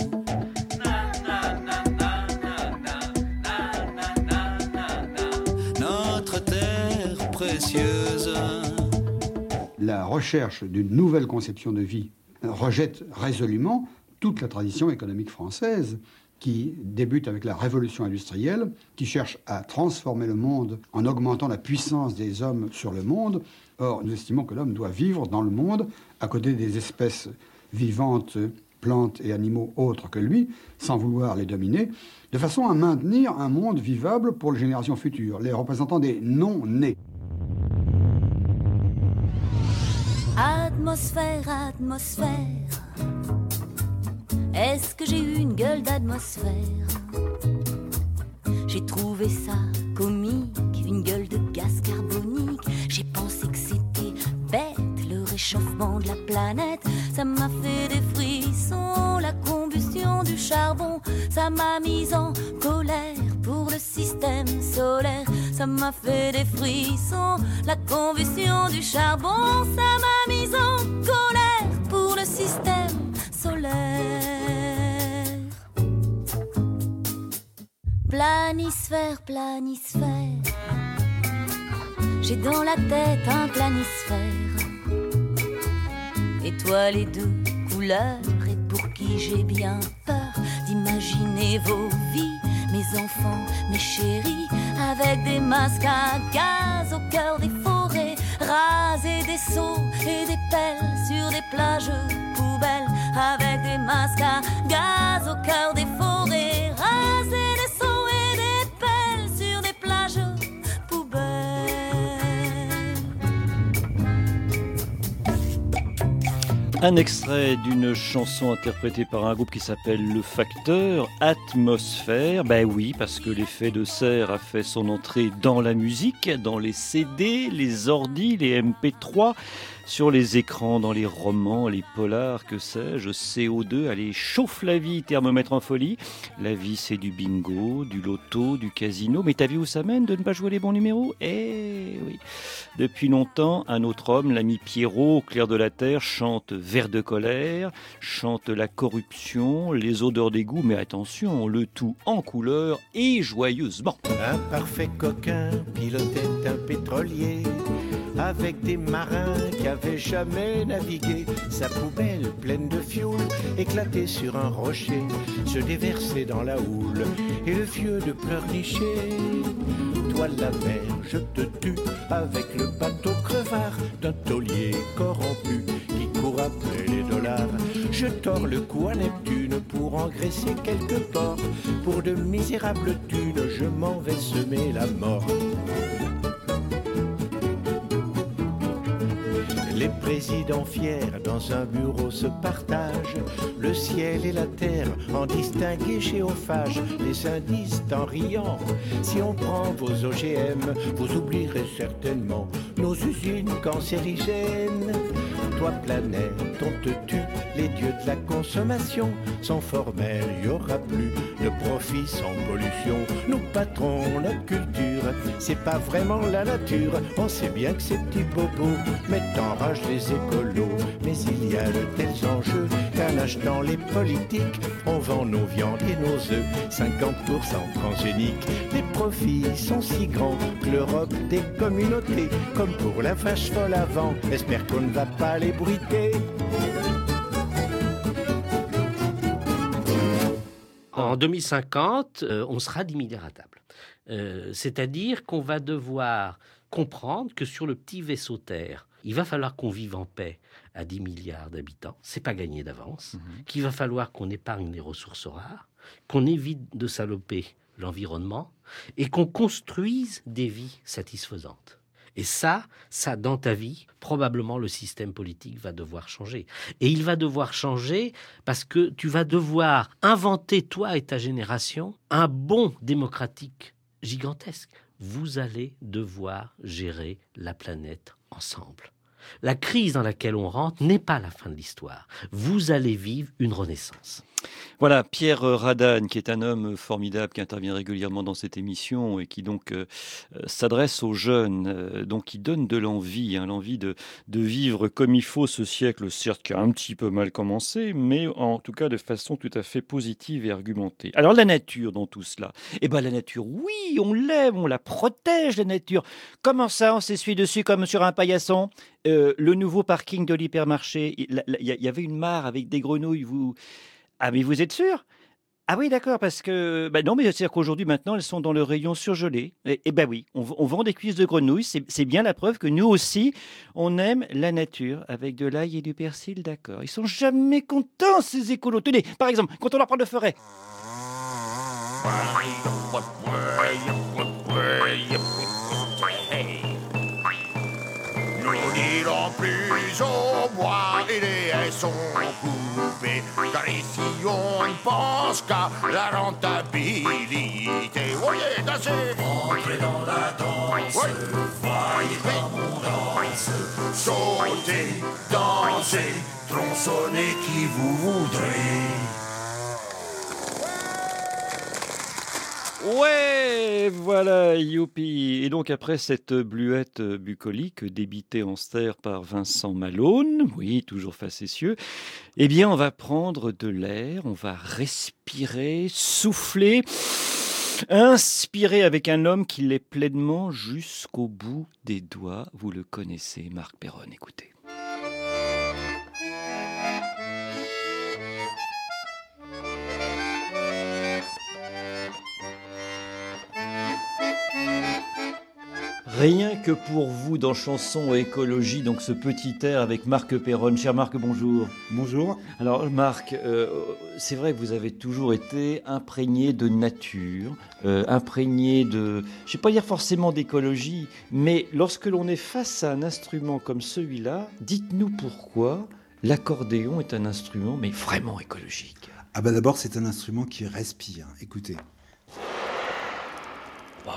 précieuse. La recherche d'une nouvelle conception de vie rejette résolument toute la tradition économique française qui débute avec la révolution industrielle, qui cherche à transformer le monde en augmentant la puissance des hommes sur le monde. Or, nous estimons que l'homme doit vivre dans le monde à côté des espèces vivantes, plantes et animaux autres que lui, sans vouloir les dominer, de façon à maintenir un monde vivable pour les générations futures, les représentants des non-nés. Atmosphère, atmosphère, est-ce que j'ai eu une gueule d'atmosphère? J'ai trouvé ça comique, une gueule de gaz carbonique. J'ai pensé que c'était bête, le réchauffement de la planète. Ça m'a fait des frissons, la combustion du charbon. Ça m'a mise en colère pour le système solaire. Ça m'a fait des frissons, la combustion du charbon. Ça m'a mise en colère pour le système solaire. Planisphère, planisphère, j'ai dans la tête un planisphère. Étoiles et deux couleurs, et pour qui j'ai bien peur d'imaginer vos vies, mes enfants, mes chéris, avec des masques à gaz au cœur des forêts, raser des seaux et des pelles sur des plages poubelles, avec des masques à gaz au cœur des forêts, raser des seaux et des pelles sur des plages poubelles. Un extrait d'une chanson interprétée par un groupe qui s'appelle Le Facteur, Atmosphère. Ben oui, parce que l'effet de serre a fait son entrée dans la musique, dans les C D, les ordis, les M P trois, sur les écrans, dans les romans, les polars, que sais-je, C O deux, allez, chauffe la vie, thermomètre en folie. La vie, c'est du bingo, du loto, du casino. Mais t'as vu où ça mène de ne pas jouer les bons numéros? Eh oui. Depuis longtemps, un autre homme, l'ami Pierrot, au clair de la terre, chante Vers de colère, chante la corruption, les odeurs d'égout, mais attention, le tout en couleur et joyeusement. Un parfait coquin pilotait un pétrolier avec des marins qui avaient jamais navigué. Sa poubelle pleine de fioul éclatait sur un rocher, se déversait dans la houle et le vieux de pleurnicher. Toi la mer, je te tue avec le bateau crevard d'un taulier corrompu qui court après les dollars. Je tords le cou à Neptune pour engraisser quelques porcs. Pour de misérables thunes, je m'en vais semer la mort. Les présidents fiers dans un bureau se partagent le ciel et la terre en distingués géophages. Les indices en riant, si on prend vos O G M, vous oublierez certainement nos usines cancérigènes. toi planète, on te tue. Les dieux de la consommation sont formels, il y aura plus de profit sans pollution. Nous patrons notre culture, c'est pas vraiment la nature. On sait bien que ces petits bobos mettent en rage les écolos. Mais il y a de tels enjeux qu'en achetant les politiques, on vend nos viandes et nos œufs, cinquante pour cent transgéniques. Les profits sont si grands que l'Europe des communautés, comme pour la vache folle avant, espère qu'on ne va pas les bruiter. En deux mille cinquante, euh, on sera dix milliards à table. Euh, c'est-à-dire qu'on va devoir comprendre que sur le petit vaisseau Terre, il va falloir qu'on vive en paix à dix milliards d'habitants. C'est pas gagné d'avance. Mmh. Qu'il va falloir qu'on épargne les ressources rares, qu'on évite de saloper l'environnement et qu'on construise des vies satisfaisantes. Et ça, ça, dans ta vie, probablement le système politique va devoir changer. Et il va devoir changer parce que tu vas devoir inventer, toi et ta génération, un bond démocratique gigantesque. Vous allez devoir gérer la planète ensemble. La crise dans laquelle on rentre n'est pas la fin de l'histoire. Vous allez vivre une renaissance. Voilà, Pierre Radane, qui est un homme formidable, qui intervient régulièrement dans cette émission et qui donc euh, s'adresse aux jeunes, euh, donc qui donne de l'envie, hein, l'envie de, de vivre comme il faut ce siècle, certes qui a un petit peu mal commencé, mais en tout cas de façon tout à fait positive et argumentée. Alors la nature dans tout cela, eh ben la nature, oui, on l'aime, on la protège la nature. Comment ça, on s'essuie dessus comme sur un paillasson? euh, Le nouveau parking de l'hypermarché, il y, y avait une mare avec des grenouilles, vous... Ah, mais vous êtes sûr? Ah oui, d'accord, parce que... Bah non, mais c'est-à-dire qu'aujourd'hui, maintenant, elles sont dans le rayon surgelé. Et, et ben oui, on, on vend des cuisses de grenouilles. C'est, c'est bien la preuve que nous aussi, on aime la nature avec de l'ail et du persil, d'accord. Ils sont jamais contents, ces écolos. Tenez, par exemple, quand on leur parle de forêt. Nous n'irons plus au bois et les haies sont coupées, car ici on ne pense qu'à la rentabilité. Voyez, dansez! Entrez dans la danse, oui. Voyez comme on danse, sautez, dansez, tronçonnez qui vous voudrez. Ouais, voilà, youpi. Et donc après cette bluette bucolique débitée en ster par Vincent Malone, oui, toujours facétieux, eh bien on va prendre de l'air, on va respirer, souffler, inspirer avec un homme qui l'est pleinement jusqu'au bout des doigts. Vous le connaissez, Marc Perron, écoutez. Rien que pour vous dans Chanson et Écologie, donc ce petit air avec Marc Perron. Cher Marc, bonjour. Bonjour. Alors Marc, euh, c'est vrai que vous avez toujours été imprégné de nature, euh, imprégné de, je ne vais pas dire forcément d'écologie, mais lorsque l'on est face à un instrument comme celui-là, dites-nous pourquoi l'accordéon est un instrument mais vraiment écologique. Ah bah d'abord c'est un instrument qui respire, écoutez. Wow.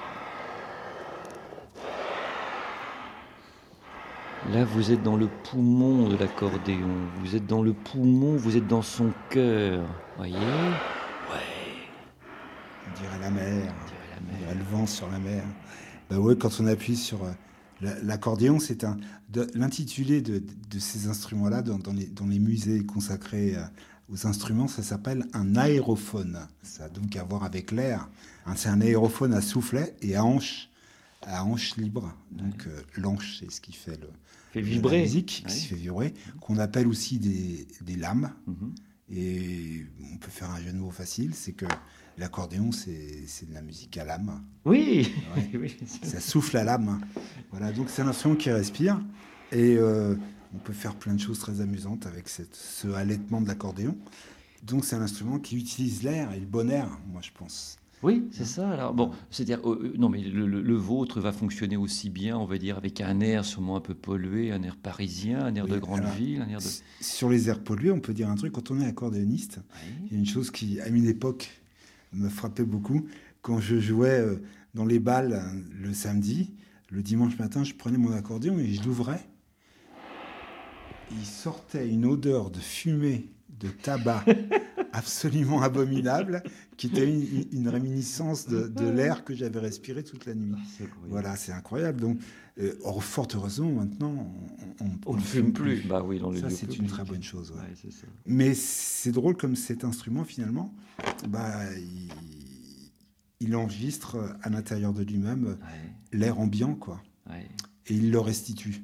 Là, vous êtes dans le poumon de l'accordéon. Vous êtes dans le poumon, vous êtes dans son cœur. Voyez ? Ouais. On dirait la mer. On dirait la mer. On dirait le vent sur la mer. Bah ouais, quand on appuie sur l'accordéon, c'est un de, l'intitulé de, de ces instruments-là dans, dans, les, dans les musées consacrés aux instruments, ça s'appelle un aérophone. Ça a donc à voir avec l'air. C'est un aérophone à soufflet et à hanche. à hanche libre, donc euh, l'hanche c'est ce qui fait, le, fait vibrer. la musique, ouais. qui fait vibrer, qu'on appelle aussi des, des lames, mm-hmm. et on peut faire un jeu de mots facile, c'est que l'accordéon c'est, c'est de la musique à lame. Oui, ouais. oui. Ça souffle à lame, voilà, donc c'est un instrument qui respire, et euh, on peut faire plein de choses très amusantes avec cette, ce halètement de l'accordéon, donc c'est un instrument qui utilise l'air, et le bon air, moi je pense. Oui, c'est ça. Alors bon, c'est-à-dire euh, non, mais le, le, le vôtre va fonctionner aussi bien, on va dire, avec un air sûrement un peu pollué, un air parisien, un air oui, de grande alors, ville, un air de. Sur les airs pollués, on peut dire un truc. Quand on est accordéoniste, oui. il y a une chose qui, à une époque, me frappait beaucoup. Quand je jouais euh, dans les bals le samedi, le dimanche matin, je prenais mon accordéon et je l'ouvrais. il sortait une odeur de fumée, de tabac absolument abominable, qui était une, une réminiscence de, de l'air que j'avais respiré toute la nuit. C'est voilà, c'est incroyable. Donc, euh, or, fort heureusement, maintenant, on, on, on ne fume plus. plus. Bah oui, dans les ça, lieux c'est publics. une très bonne chose. Ouais. Ouais, c'est ça. Mais c'est drôle comme cet instrument, finalement, bah, il, il enregistre à l'intérieur de lui-même ouais. l'air ambiant, quoi. Ouais. Et il le restitue.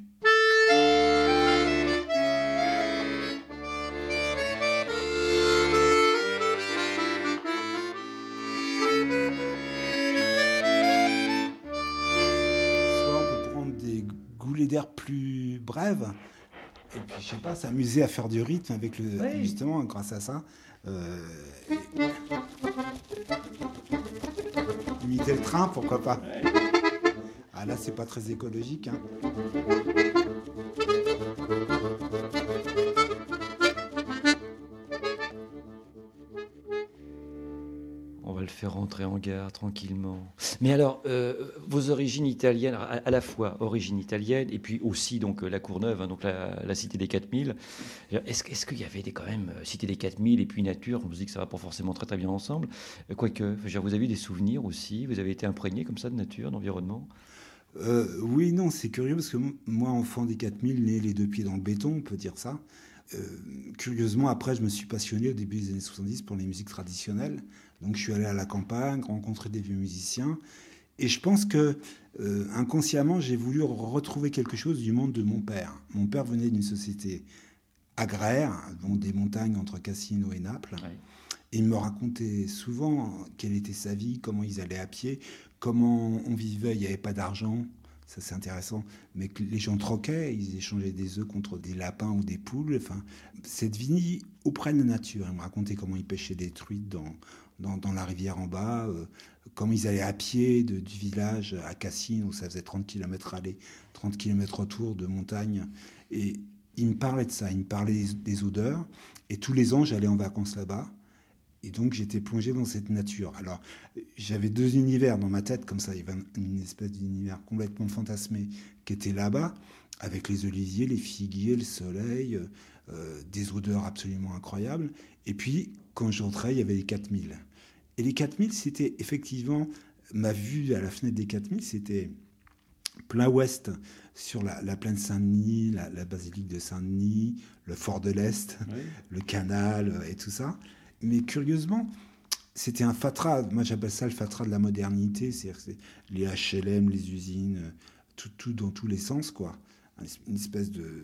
D'air plus brève et puis je sais pas s'amuser à faire du rythme avec le oui. justement grâce à ça euh, imiter le train pourquoi pas ouais. Ah là c'est pas très écologique hein. On va le faire rentrer en gare tranquillement. Mais alors, euh, vos origines italiennes, à, à la fois origine italienne et puis aussi donc la Courneuve, hein, donc la, la cité des quatre mille. Est-ce, est-ce qu'il y avait des, quand même cité des quatre mille et puis nature? On se dit que ça va pas forcément très très bien ensemble. Quoique, vous avez eu des souvenirs aussi. Vous avez été imprégné comme ça de nature, d'environnement. Euh, oui, non, c'est curieux parce que moi, enfant des quatre mille, né les deux pieds dans le béton, on peut dire ça. Euh, curieusement, après, je me suis passionné au début des années soixante-dix pour les musiques traditionnelles. Donc, je suis allé à la campagne, rencontrer des vieux musiciens. Et je pense que, euh, inconsciemment, j'ai voulu retrouver quelque chose du monde de mon père. Mon père venait d'une société agraire, donc des montagnes entre Cassino et Naples. Oui. Et il me racontait souvent quelle était sa vie, comment ils allaient à pied, comment on vivait, il n'y avait pas d'argent. Ça, c'est intéressant. Mais que les gens troquaient, ils échangeaient des œufs contre des lapins ou des poules. Enfin, cette vie auprès de la nature. Il me racontait comment ils pêchaient des truites dans, dans, dans la rivière en bas, euh, comment ils allaient à pied de, du village à Cassine, où ça faisait trente kilomètres aller, trente kilomètres retour de montagne. Et il me parlait de ça, il me parlait des, des odeurs. Et tous les ans, j'allais en vacances là-bas. Et donc, j'étais plongé dans cette nature. Alors, j'avais deux univers dans ma tête, comme ça. Il y avait une espèce d'univers complètement fantasmé qui était là-bas, avec les oliviers, les figuiers, le soleil, euh, des odeurs absolument incroyables. Et puis, quand j'entrais, il y avait les quatre mille. Et les quatre mille, c'était effectivement... Ma vue à la fenêtre des quatre mille, c'était plein ouest, sur la, la plaine Saint-Denis, la, la basilique de Saint-Denis, le fort de l'Est, oui. le canal et tout ça. Mais curieusement, c'était un fatras. Moi, j'appelle ça le fatras de la modernité. C'est-à-dire que c'est les H L M, les usines, tout, tout dans tous les sens, quoi. Une espèce de...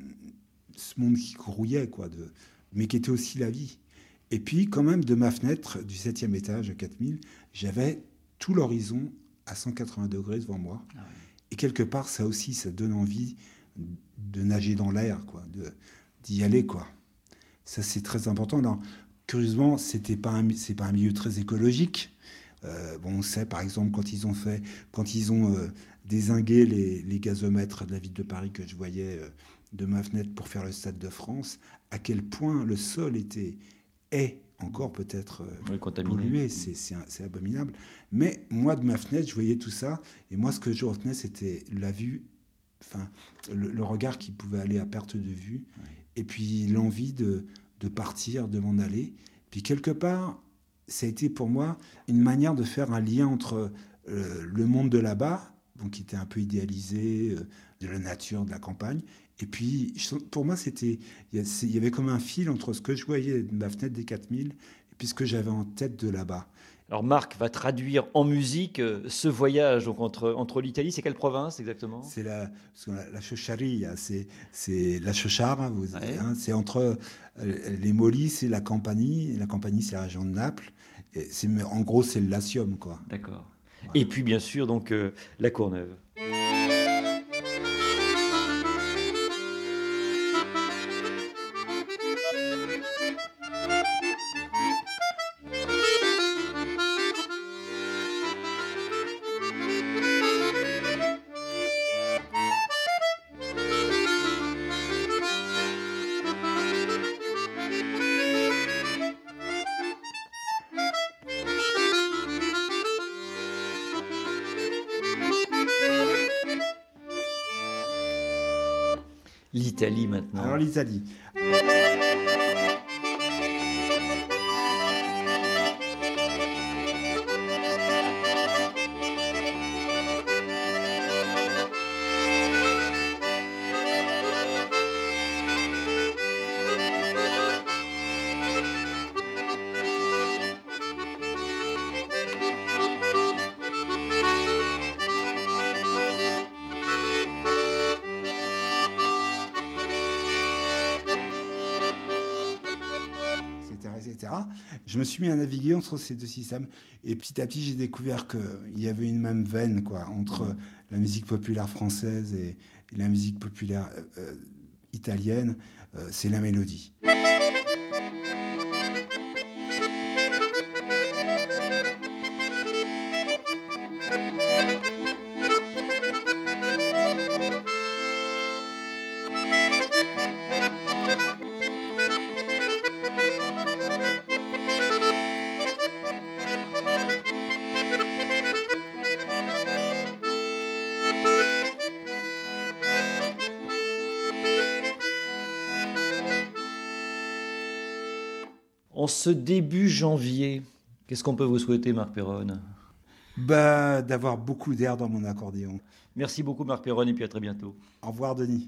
Ce monde qui grouillait, quoi, de... mais qui était aussi la vie. Et puis, quand même, de ma fenêtre, du septième étage à quatre mille, j'avais tout l'horizon à cent quatre-vingts degrés devant moi. Ah ouais. Et quelque part, ça aussi, ça donne envie de nager dans l'air, quoi, de, d'y aller, quoi. Ça, c'est très important. Non. Curieusement, c'était pas un, c'est pas un milieu très écologique. Euh, bon, on sait, par exemple, quand ils ont fait, quand ils ont euh, dézingué les, les gazomètres de la ville de Paris que je voyais euh, de ma fenêtre pour faire le Stade de France, à quel point le sol était est encore peut-être euh, oui, pollué. C'est, c'est, c'est abominable. Mais moi, de ma fenêtre, je voyais tout ça. Et moi, ce que je retenais, c'était la vue, enfin, le, le regard qui pouvait aller à perte de vue, oui. Et puis l'envie de de partir, de m'en aller. Puis quelque part, ça a été pour moi une manière de faire un lien entre euh, le monde de là-bas, donc qui était un peu idéalisé, euh, de la nature, de la campagne, et puis pour moi, c'était, il y avait comme un fil entre ce que je voyais de ma fenêtre des quatre mille et puis ce que j'avais en tête de là-bas. Alors Marc va traduire en musique ce voyage donc entre, entre l'Italie. C'est quelle province exactement ? C'est la, la, la Chocciaria, c'est, c'est la Chocciara, vous, ouais. hein, c'est entre les Molise et la Campanie. La Campanie, c'est la région de Naples. Et c'est, en gros, c'est le Latium, quoi. D'accord. Voilà. Et puis bien sûr, donc, euh, la Courneuve. L'Italie maintenant. Alors l'Italie. Je me suis mis à naviguer entre ces deux systèmes et petit à petit j'ai découvert qu'il y avait une même veine quoi, entre la musique populaire française et, et la musique populaire euh, italienne, euh, c'est la mélodie. En ce début janvier, qu'est-ce qu'on peut vous souhaiter, Marc Perronne ? Bah, d'avoir beaucoup d'air dans mon accordéon. Merci beaucoup, Marc Perronne, et puis à très bientôt. Au revoir, Denis.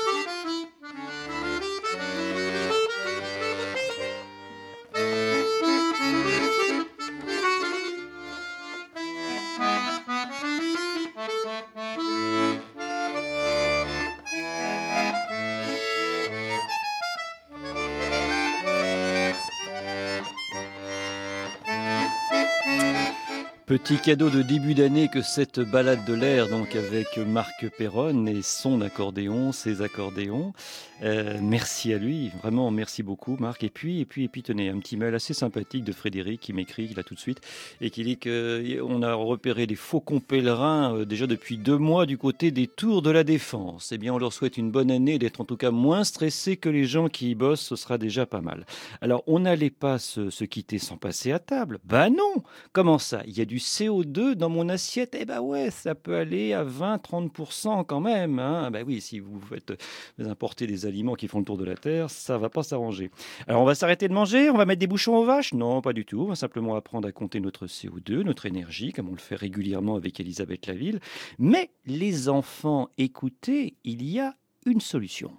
Petit cadeau de début d'année que cette balade de l'air, donc avec Marc Perronne et son accordéon, ses accordéons. Euh, merci à lui, vraiment merci beaucoup Marc. Et puis, et puis, et puis, tenez, un petit mail assez sympathique de Frédéric qui m'écrit là tout de suite et qui dit qu'on a repéré les faucons pèlerins euh, déjà depuis deux mois du côté des Tours de la Défense. Eh bien, on leur souhaite une bonne année, d'être en tout cas moins stressés que les gens qui y bossent, ce sera déjà pas mal. Alors, on n'allait pas se, se quitter sans passer à table. Bah non! Comment ça? Il y a du C O deux dans mon assiette? Eh ben ouais, ça peut aller à vingt à trente pour cent quand même. Hein. Ben oui, si vous faites vous importez des aliments qui font le tour de la Terre, ça va pas s'arranger. Alors on va s'arrêter de manger? On va mettre des bouchons aux vaches? Non, pas du tout. On va simplement apprendre à compter notre C O deux, notre énergie, comme on le fait régulièrement avec Elisabeth Laville. Mais les enfants, écoutez, il y a une solution.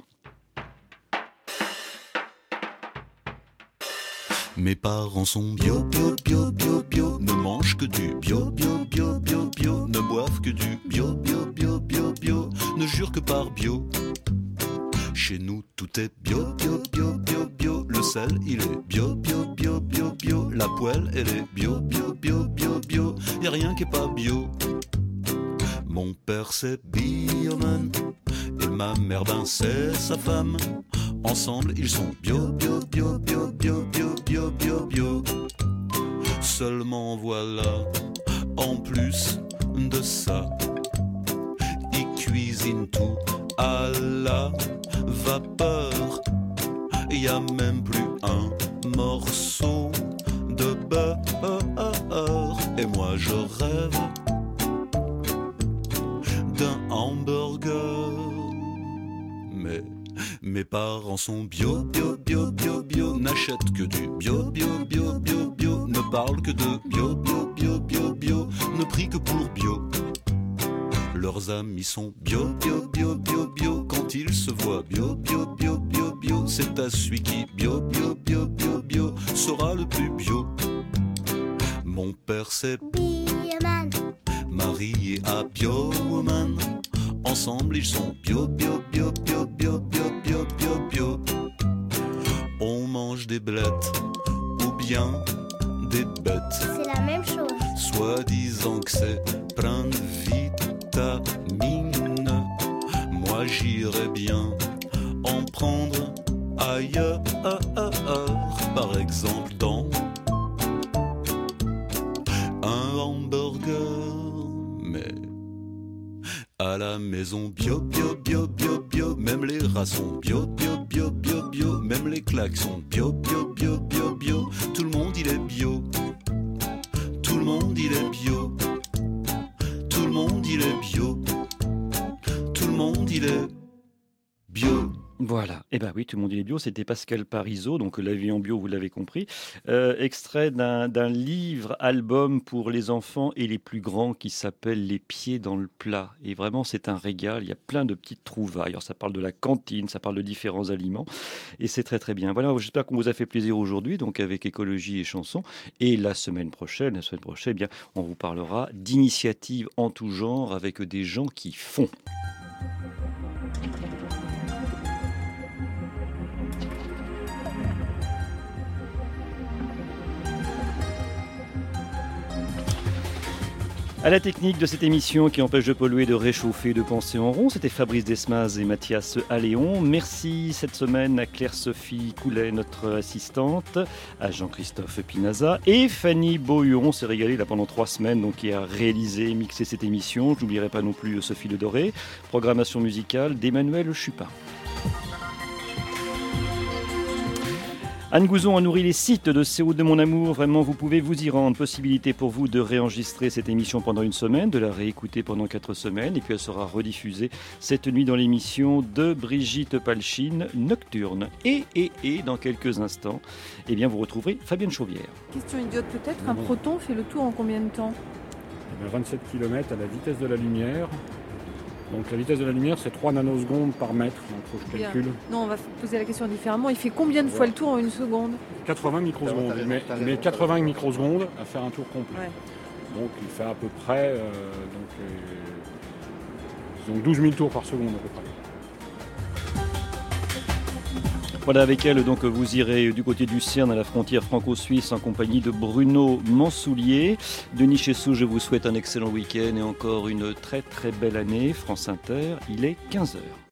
Mes parents sont bio, bio, bio, bio, bio, ne mangent que du bio, bio, bio, bio, bio, ne boivent que du bio, bio, bio, bio, bio, ne jurent que par bio. Chez nous tout est bio, bio, bio, bio, bio, le sel il est bio, bio, bio, bio, bio, la poêle elle est bio, bio, bio, bio, bio, y a rien qui est pas bio. Mon père c'est bioman et ma mère ben c'est sa femme. Ensemble ils sont bio, bio, bio, bio, bio, bio, bio, bio, bio. Seulement voilà, en plus de ça, ils cuisinent tout à la vapeur. Y a même plus un morceau de beurre. Et moi je rêve d'un hamburger. Mais mes parents sont bio, bio, bio, bio, bio, n'achètent que du bio, bio, bio, bio, bio, ne parlent que de bio, bio, bio, bio, bio, ne prient que pour bio. Leurs amis sont bio, bio, bio, bio, bio, quand ils se voient bio, bio, bio, bio, bio, c'est à celui qui bio, bio, bio, bio, bio, sera le plus bio. Mon père c'est bioman, marié à biowoman. Ensemble ils sont bio, bio, bio, bio, bio, bio, bio, bio, bio. On mange des blettes ou bien des bêtes. C'est la même chose. Soit disant que c'est plein de vitamines. Moi j'irais bien en prendre ailleurs. Par exemple dans un hamburger. Mais à la maison bio, bio, bio, bio, bio, même les rats sont bio, bio, bio, bio, bio, même les claques sont bio, bio, bio, bio, bio, tout le monde il est bio, tout le monde il est bio, tout le monde il est bio, tout le monde il est Bio. Voilà, eh bien oui, tout le monde est bio, c'était Pascal Parisot, donc La vie en bio, vous l'avez compris. Euh, extrait d'un, d'un livre, album pour les enfants et les plus grands qui s'appelle Les pieds dans le plat. Et vraiment, c'est un régal, il y a plein de petites trouvailles. Alors, ça parle de la cantine, ça parle de différents aliments, et c'est très très bien. Voilà, j'espère qu'on vous a fait plaisir aujourd'hui, donc avec écologie et chansons. Et la semaine prochaine, la semaine prochaine, eh bien, on vous parlera d'initiatives en tout genre avec des gens qui font. À la technique de cette émission qui empêche de polluer, de réchauffer, de penser en rond, c'était Fabrice Desmas et Mathias Alléon. Merci cette semaine à Claire-Sophie Coulet, notre assistante, à Jean-Christophe Pinaza et Fanny Beaulieu. On s'est régalé là pendant trois semaines, donc qui a réalisé et mixé cette émission. Je n'oublierai pas non plus Sophie Le Doré. Programmation musicale d'Emmanuel Chupin. Anne Gouzon a nourri les sites de C'est où de mon amour. Vraiment, vous pouvez vous y rendre. Possibilité pour vous de réenregistrer cette émission pendant une semaine, de la réécouter pendant quatre semaines. Et puis elle sera rediffusée cette nuit dans l'émission de Brigitte Palchine, Nocturne. Et, et, et, dans quelques instants, eh bien, vous retrouverez Fabienne Chauvière. Question idiote peut-être, un proton fait le tour en combien de temps ? Eh bien, vingt-sept kilomètres à la vitesse de la lumière. Donc la vitesse de la lumière, c'est trois nanosecondes par mètre, donc il faut que je calcule. Non, on va poser la question différemment. Il fait combien de fois le tour en une seconde ? quatre-vingts microsecondes. Il met, il met quatre-vingts microsecondes à faire un tour complet. Ouais. Donc il fait à peu près euh, donc, euh, donc douze mille tours par seconde à peu près. Voilà, avec elle, donc, vous irez du côté du Cern à la frontière franco-suisse en compagnie de Bruno Mansoulier. Denis Chessou, je vous souhaite un excellent week-end et encore une très très belle année. France Inter, il est quinze heures.